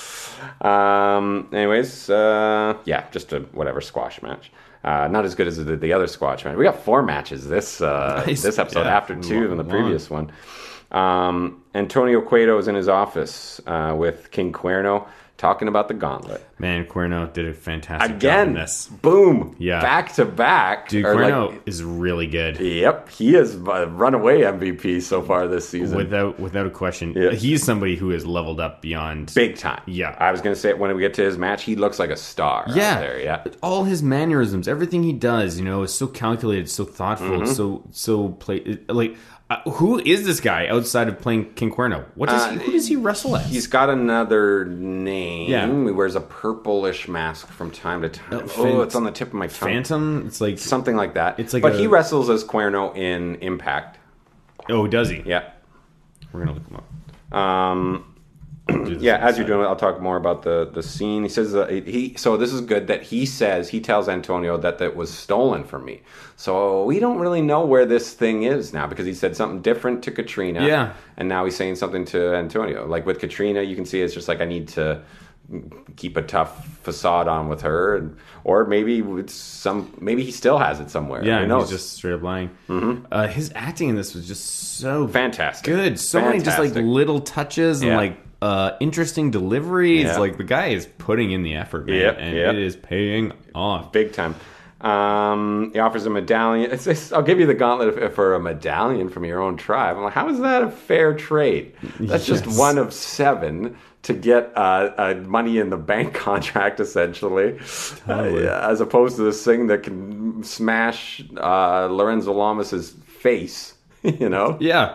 Anyways, just a whatever squash match. Not as good as the other squash match. We got 4 matches this episode after 2 than the previous one. Antonio Cueto is in his office with King Cuerno talking about the gauntlet. Man, Cuerno did a fantastic job in this. Boom. Yeah. Back to back. Dude, Cuerno is really good. Yep. He is runaway MVP so far this season. Without a question. Yeah. He's somebody who has leveled up beyond... Big time. Yeah. I was going to say, when we get to his match, he looks like a star out there. Yeah. All his mannerisms, everything he does, is so calculated, so thoughtful, so play... who is this guy outside of playing King Cuerno? Who does he wrestle as? He's got another name. Yeah. He wears a purplish mask from time to time. It's on the tip of my tongue. Phantom? It's like... Something like that. But he wrestles as Cuerno in Impact. Oh, does he? Yeah. We're going to look him up. As you're doing it, I'll talk more about the scene. He says so this is good that he tells Antonio that was stolen from me. So we don't really know where this thing is now, because he said something different to Katrina. Yeah. And now he's saying something to Antonio. Like with Katrina, you can see it's just like, I need to keep a tough facade on with her, or maybe maybe he still has it somewhere. Yeah, he's just straight up lying. Mm-hmm. His acting in this was just so fantastic, good. So many just like little touches and like interesting deliveries. Yeah. Like the guy is putting in the effort, man, it is paying off big time. He offers a medallion. I'll give you the gauntlet for a medallion from your own tribe. I'm like, how is that a fair trade? That's just one of 7 to get a money in the bank contract, essentially, as opposed to this thing that can smash Lorenzo Lamas's face. Yeah. Yeah.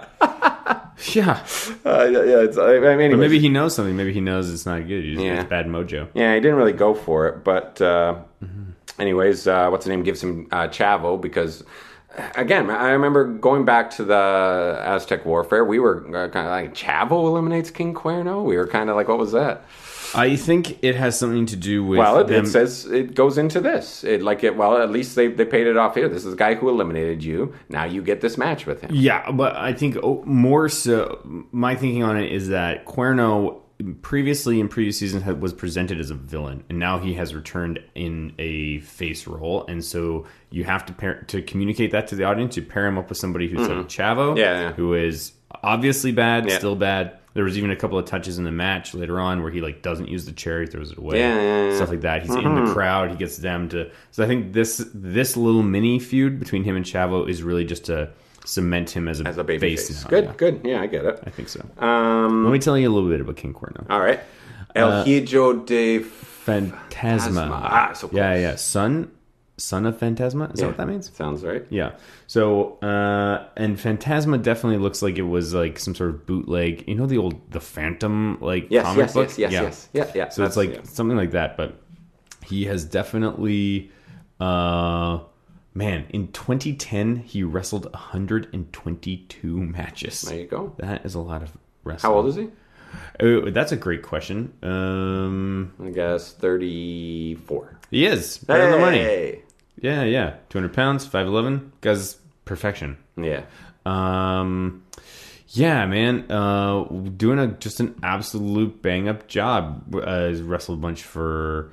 But maybe he knows something. Maybe he knows it's not good. It's bad mojo. Yeah, he didn't really go for it, but. Anyways, what's the name gives him Chavo, because, again, I remember going back to the Aztec Warfare, we were kind of like, Chavo eliminates King Cuerno? We were kind of like, what was that? I think it has something to do with... Well, it says it goes into this. At least they paid it off here. This is the guy who eliminated you. Now you get this match with him. Yeah, but I think more so, my thinking on it is that Cuerno... previously in previous seasons was presented as a villain, and now he has returned in a face role, and so you have to communicate that to the audience. You pair him up with somebody who's like Chavo, who is obviously bad, still bad. There was even a couple of touches in the match later on where he doesn't use the chair, he throws it away, stuff like that. He's in the crowd, he gets them to. So I think this little mini feud between him and Chavo is really just to cement him as a baby face. Good. Yeah, I get it. I think so. Let me tell you a little bit about King Cuerno. All right. El Hijo de Fantasma. So cool. Yeah. Son of Fantasma? Is that what that means? Sounds right. Yeah. So, and Fantasma definitely looks like it was like some sort of bootleg. You know the Phantom comic book? Yes. Yeah. So it's like something like that, but he has definitely... Man, in 2010, he wrestled 122 matches. There you go. That is a lot of wrestling. How old is he? That's a great question. I guess 34. He is. Right on the money. Yeah. 200 pounds, 5'11". Guy's perfection. Yeah. Yeah, man. Doing just an absolute bang-up job. He's wrestled a bunch for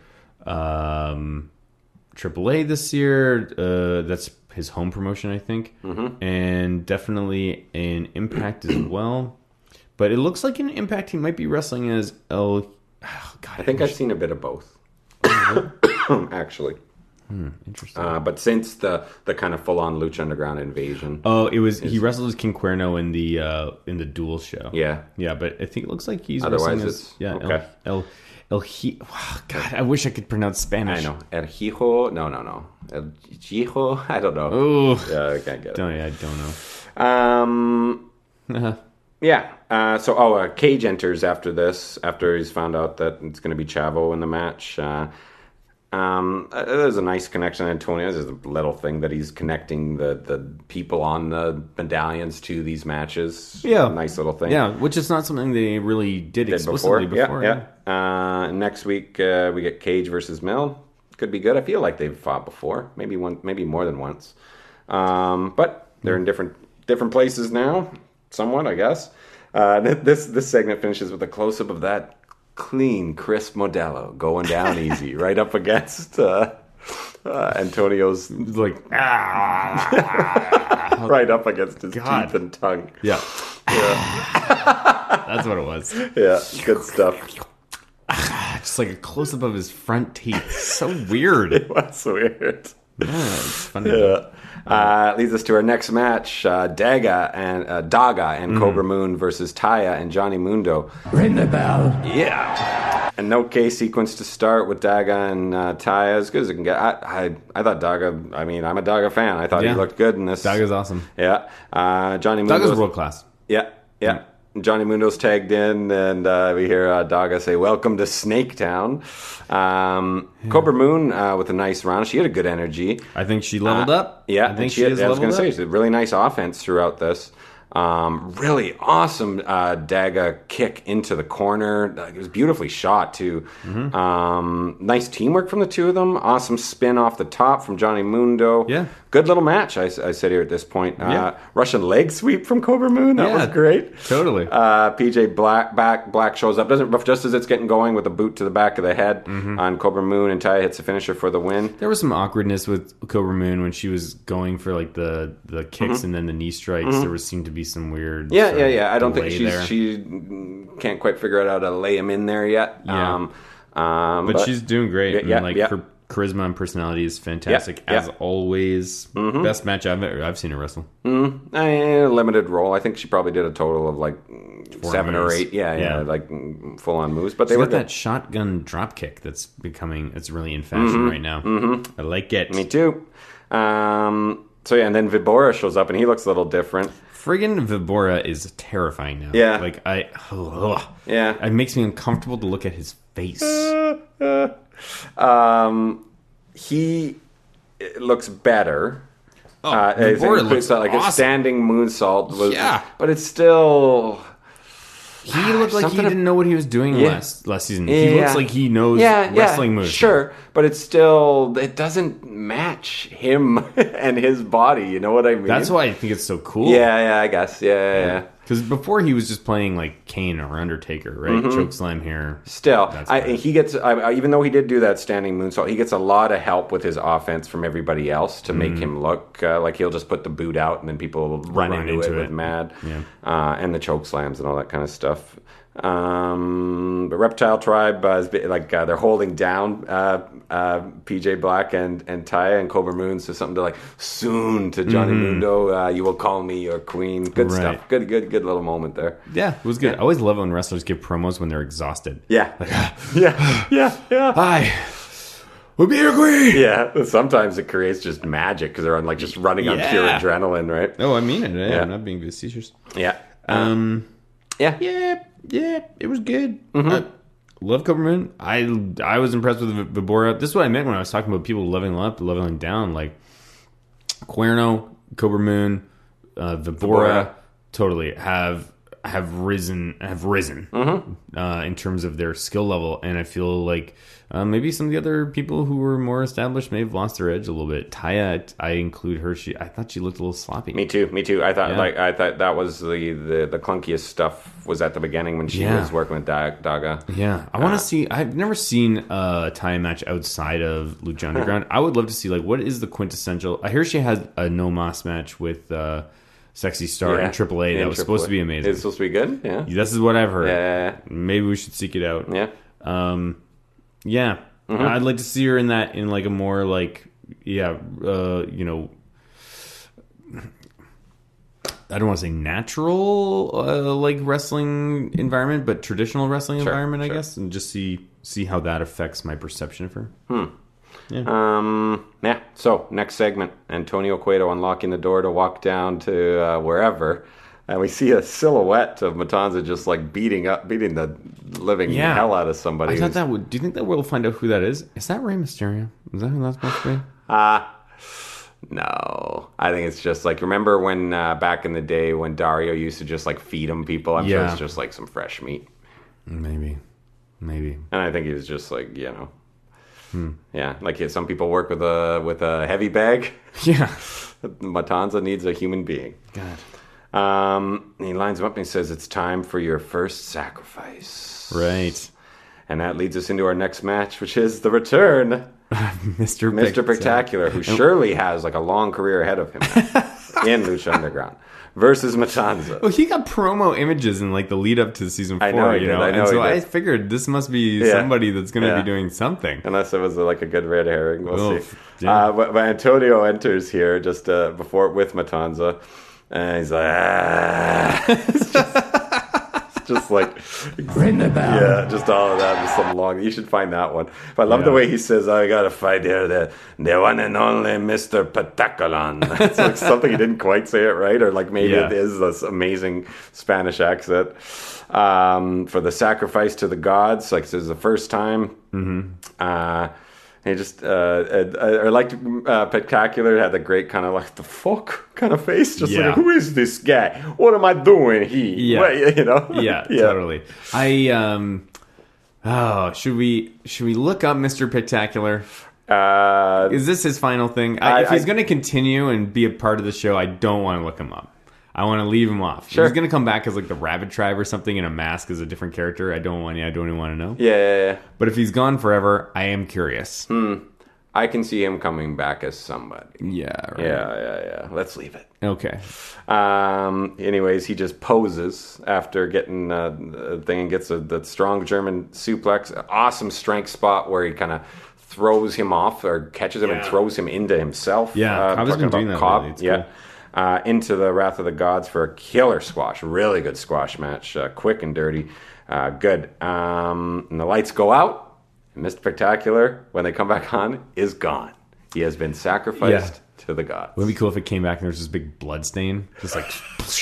AAA this year. That's his home promotion, I think. Mm-hmm. And definitely in Impact as well. But it looks like in Impact he might be wrestling as I think I've seen a bit of both. Actually. Interesting. But since the kind of full-on Lucha Underground invasion. Oh, he wrestled as King Cuerno in the Duel show. Yeah. Yeah, but I think it looks like he's otherwise wrestling as... okay. God, I wish I could pronounce Spanish. I know. El Hijo... No. El Hijo... I don't know. Oh. Yeah, I can't get it. I don't know. Yeah. So Cage enters after this, after he's found out that it's going to be Chavo in the match. There's a nice connection. Antonio, there's a little thing that he's connecting the people on the medallions to these matches. Yeah. Nice little thing. Yeah, which is not something they really did explicitly before. Yeah. Next week, we get Cage versus Mill. Could be good. I feel like they've fought before. Maybe more than once. But they're in different places now. Somewhat, I guess. This segment finishes with a close-up of that clean, crisp Modelo going down easy, right up against Antonio's, like, right up against his teeth and tongue. Yeah. That's what it was. Yeah, good stuff. Just like a close-up of his front teeth. So weird. It was weird. Yeah, it's funny. Yeah. Leads us to our next match, Daga and Cobra Moon versus Taya and Johnny Mundo. Ring the bell. Yeah. And no K sequence to start with Daga and Taya, as good as it can get. I thought Daga, I'm a Daga fan. I thought he looked good in this. Daga's awesome. Yeah. Johnny Mundo. Daga's world class. Yeah. Johnny Mundo's tagged in, and we hear Daga say, "Welcome to Snake Town." Cobra Moon with a nice round. She had a good energy. I think she leveled up. Yeah, I think she is. I was going to say, she had really nice offense throughout this. Really awesome Daga kick into the corner. It was beautifully shot, too. Mm-hmm. Nice teamwork from the two of them. Awesome spin off the top from Johnny Mundo. Yeah. Good little match, I said here at this point. Russian leg sweep from Cobra Moon. That was great. Totally. PJ Black shows up. Just as it's getting going with a boot to the back of the head on Cobra Moon, and Taya hits the finisher for the win. There was some awkwardness with Cobra Moon when she was going for like the kicks and then the knee strikes. There seemed to be some weird I don't think she can't quite figure out how to lay him in there yet. But she's doing great. Her charisma and personality is fantastic as always. Best match I've seen her wrestle. Limited role. I think she probably did a total of like 7 or 8. Like full on moves. But they were that shotgun drop kick that's really in fashion right now. I like it. Me too. And then Vibora shows up and he looks a little different. Friggin' Vibora is terrifying now. Yeah. Like, it makes me uncomfortable to look at his face. He looks better. Vibora looks like awesome. A standing moonsault. But it's still... He looked like he didn't know what he was doing last season. He looks like he knows wrestling moves. Sure, but it doesn't match him and his body. You know what I mean? That's why I think it's so cool. Yeah, I guess. Yeah. Because before he was just playing like Kane or Undertaker, right? Chokeslam here. Still, he gets even though he did do that standing moonsault, he gets a lot of help with his offense from everybody else to make him look like he'll just put the boot out and then people will run into it with mad and the chokeslams and all that kind of stuff. But Reptile Tribe is they're holding down PJ Black and Taya and Cobra Moon, so something to like soon to Johnny Mundo, you will call me your queen. Good stuff. Good little moment there. Yeah, it was good. I always love it when wrestlers give promos when they're exhausted. Yeah. Yeah. Hi. We'll be your queen. Yeah, sometimes it creates just magic because they're on just running on pure adrenaline, right? Oh, I mean it. Yeah. I'm not being facetious. Yeah. Yeah, it was good. Love Cobra Moon. I was impressed with Vibora. This is what I meant when I was talking about people leveling up, leveling down. Like Cuerno, Cobra Moon, Vibora, totally have have risen in terms of their skill level, and I feel like maybe some of the other people who were more established may have lost their edge a little bit. Taya, I include her. I thought she looked a little sloppy. Me too. I thought that was the clunkiest stuff was at the beginning when she was working with Daga. Yeah, I want to see. I've never seen a Taya match outside of Lucha Underground. I would love to see like what is the quintessential. I hear she has a No Mas match with Sexy Star in AAA that was supposed to be amazing. It's supposed to be good. Yeah, this is what I've heard. Yeah, maybe we should seek it out. Yeah. Yeah, I'd like to see her in like a more like I don't want to say natural like wrestling environment, but traditional wrestling environment, I guess, and just see how that affects my perception of her. Yeah. So next segment, Antonio Cueto unlocking the door to walk down to wherever. And we see a silhouette of Matanza just like beating the living hell out of somebody. I thought do you think that we'll find out who that is? Is that Rey Mysterio? Is that who that's supposed to be? No. I think it's just like, remember when back in the day when Dario used to just like feed him people? I'm sure it's just like some fresh meat. Maybe. And I think he was just like, yeah, like some people work with a heavy bag. Yeah. Matanza needs a human being. God. He lines him up and he says, "It's time for your first sacrifice." Right. And that leads us into our next match, which is the return Mr. Spectacular, who surely has like a long career ahead of him in Lucha Underground, versus Matanza. Well, he got promo images in like the lead up to season 4. I know he did. I figured this must be somebody that's going to be doing something. Unless it was like a good red herring, we'll see. Yeah. But Antonio enters here just before with Matanza. And he's like, it's just like, ring the bell. Yeah, just all of that. Just some long. You should find that one. But I love the way he says, "I got to fight here, the one and only Mr. Patacalan." It's like something he didn't quite say it right, or like maybe it is this amazing Spanish accent. For the sacrifice to the gods, like this is the first time. He just, I liked Spectacular had the great kind of like the fuck kind of face, just like, who is this guy? What am I doing here? Totally. Should we look up Mr. Spectacular? Is this his final thing? If he's going to continue and be a part of the show, I don't want to look him up. I want to leave him off. Sure. If he's going to come back as like the Rabbit Tribe or something in a mask as a different character, I don't even want to know. Yeah. But if he's gone forever, I am curious. I can see him coming back as somebody. Yeah. Right. Yeah. Let's leave it. Okay. Anyways, he just poses after getting the thing and gets the strong German suplex. Awesome strength spot where he kind of throws him off or catches him and throws him into himself. Yeah. Cobb's been doing that lately. It's cool. Into the Wrath of the Gods for a killer squash. Really good squash match. Quick and dirty. Good. And the lights go out. And Mr. Spectacular, when they come back on, is gone. He has been sacrificed to the gods. It would be cool if it came back and there was this big blood stain. Just like...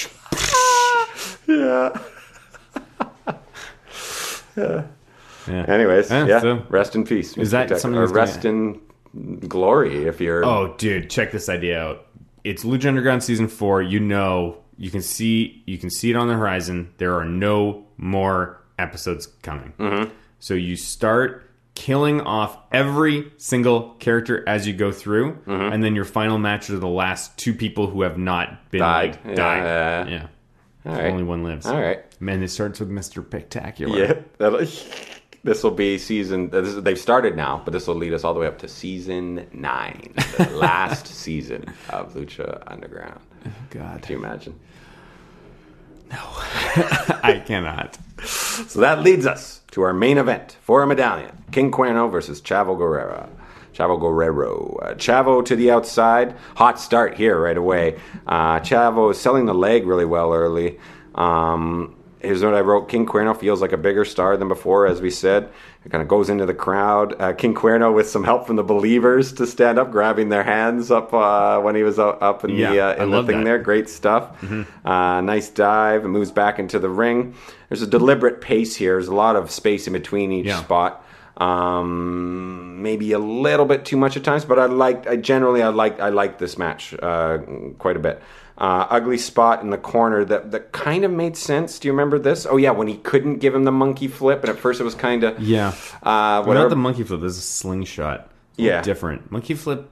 Yeah. Anyways, so rest in peace. Is that something? Or rest in glory if you're... Oh, dude, check this idea out. It's Lucha Underground Season 4. You can see it on the horizon. There are no more episodes coming. So you start killing off every single character as you go through, and then your final match are the last 2 people who have not been died. Yeah. All right. Only one lives. All right. Man, it starts with Mr. Spectacular. Yeah. This will be they've started now, but this will lead us all the way up to season 9, the last season of Lucha Underground. Oh, God. Can you imagine? No. I cannot. So that leads us to our main event for a medallion. King Cuerno versus Chavo Guerrero. Chavo to the outside. Hot start here right away. Chavo is selling the leg really well early. Here's what I wrote. King Cuerno feels like a bigger star than before, as we said. It kind of goes into the crowd. King Cuerno with some help from the Believers to stand up, grabbing their hands up when he was up in the thing there. Great stuff. Nice dive. And moves back into the ring. There's a deliberate pace here. There's a lot of space in between each spot. Maybe a little bit too much at times, but I like this match quite a bit. Ugly spot in the corner that kind of made sense. Do you remember this? Oh, yeah, when he couldn't give him the monkey flip, and at first it was kind of... Yeah. Whatever. Well, not the monkey flip. There's a slingshot. Yeah. Different. Monkey flip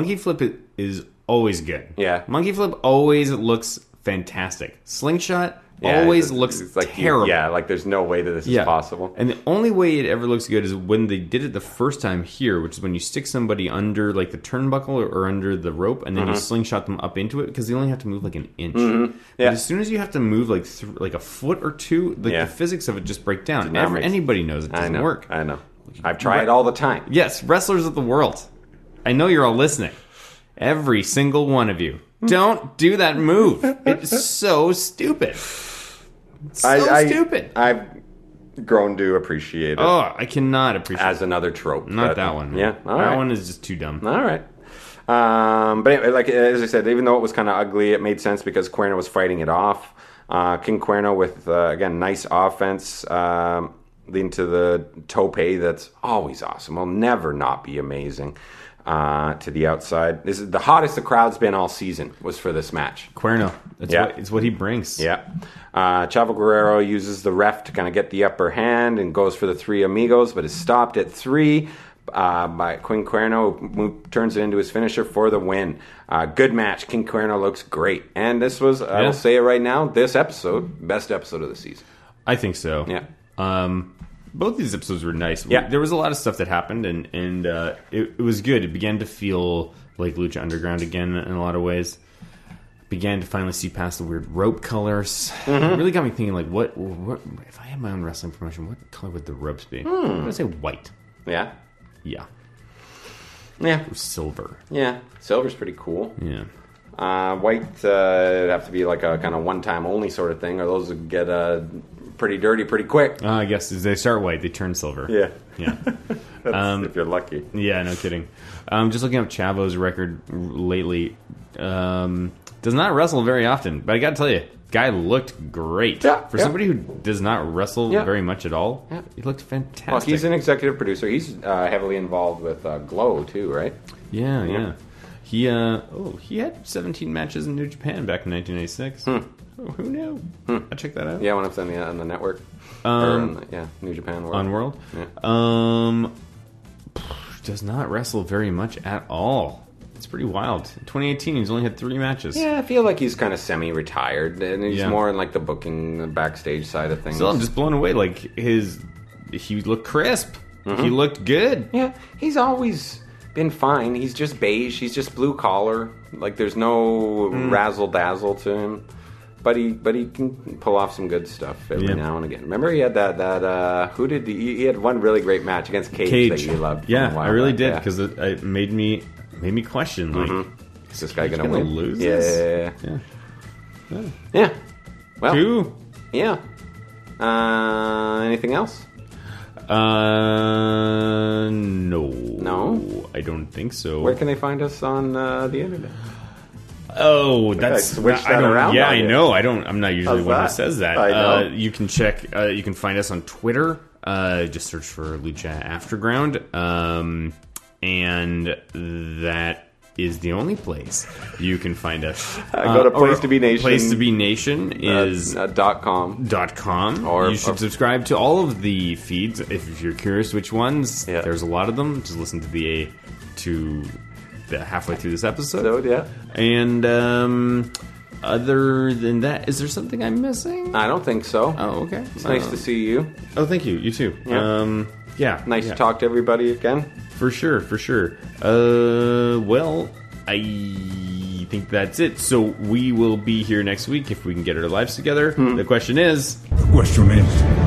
is always good. Yeah. Monkey flip always looks fantastic. Slingshot always looks it's like terrible. Like there's no way that this is possible. And the only way it ever looks good is when they did it the first time here, which is when you stick somebody under like the turnbuckle or under the rope, and then you slingshot them up into it, because they only have to move like an inch. But as soon as you have to move like a foot or two, the physics of it just break down. Anybody knows it doesn't work. I know. I've tried all the time. Yes, wrestlers of the world. I know you're all listening. Every single one of you. Don't do that move. It's so stupid. Stupid. I've grown to appreciate it. Oh, I cannot appreciate it. As another trope. Not that one. Yeah. That one is just too dumb. All right. But anyway, like as I said, even though it was kind of ugly, it made sense because Cuerno was fighting it off. King Cuerno with, again, nice offense, leading to the tope that's always awesome. Will never not be amazing. To the outside. This is the hottest the crowd's been all season was for this match. Cuerno. It's what he brings. Yeah. Chavo Guerrero uses the ref to kind of get the upper hand and goes for the three amigos, but is stopped at 3 by King Cuerno, who turns it into his finisher for the win. Good match. King Cuerno looks great. And this was, I will say it right now, this episode, best episode of the season. I think so. Yeah. Both these episodes were nice. Yeah. There was a lot of stuff that happened, and it was good. It began to feel like Lucha Underground again in a lot of ways. Began to finally see past the weird rope colors. It really got me thinking, like, what if I had my own wrestling promotion, what color would the ropes be? I'm going to say white. Yeah? Yeah. Yeah. Or silver. Yeah. Silver's pretty cool. Yeah. White would have to be like a kind of one-time only sort of thing, or those would get pretty dirty pretty quick. I guess as they start white, they turn silver. Yeah. Yeah. If you're lucky. Yeah, no kidding. Just looking up Chavo's record lately, does not wrestle very often, but I got to tell you, guy looked great. Yeah, For somebody who does not wrestle very much at all, he looked fantastic. Well, he's an executive producer. He's heavily involved with Glow, too, right? Yeah. He had 17 matches in New Japan back in 1996. Oh, who knew? I'll check that out. Yeah, when it's on the network. New Japan World. On World? Yeah. Does not wrestle very much at all. It's pretty wild. In 2018, he's only had 3 matches. Yeah, I feel like he's kind of semi-retired, and he's more in like the booking, the backstage side of things. Still, I'm just blown away. Like, he looked crisp. He looked good. Yeah, he's always been fine. He's just beige. He's just blue collar. Like, there's no razzle-dazzle to him. But he can pull off some good stuff every now and again. Remember he had that he had one really great match against Cage. That you loved. Yeah, I really did, because it made me question, like, is this guy going to lose this? Yeah. Well, 2. Yeah. Anything else? No, I don't think so. Where can they find us on the internet? Oh, that's switched that around. Yeah, I know. I'm not usually one who says that. I know. You can check. You can find us on Twitter. Just search for Lucha Afterground, and that is the only place you can find us. Go to Place to Be Nation. Place to Be Nation is .com. Or you should subscribe to all of the feeds if you're curious which ones. Yeah. There's a lot of them. Just listen to halfway through this episode. Yeah. And other than that, is there something I'm missing? I don't think so. Oh, okay. It's nice to see you. Oh, thank you. You too. Yeah. Nice to talk to everybody again. For sure. Well, I think that's it. So we will be here next week if we can get our lives together. The question is... The question is...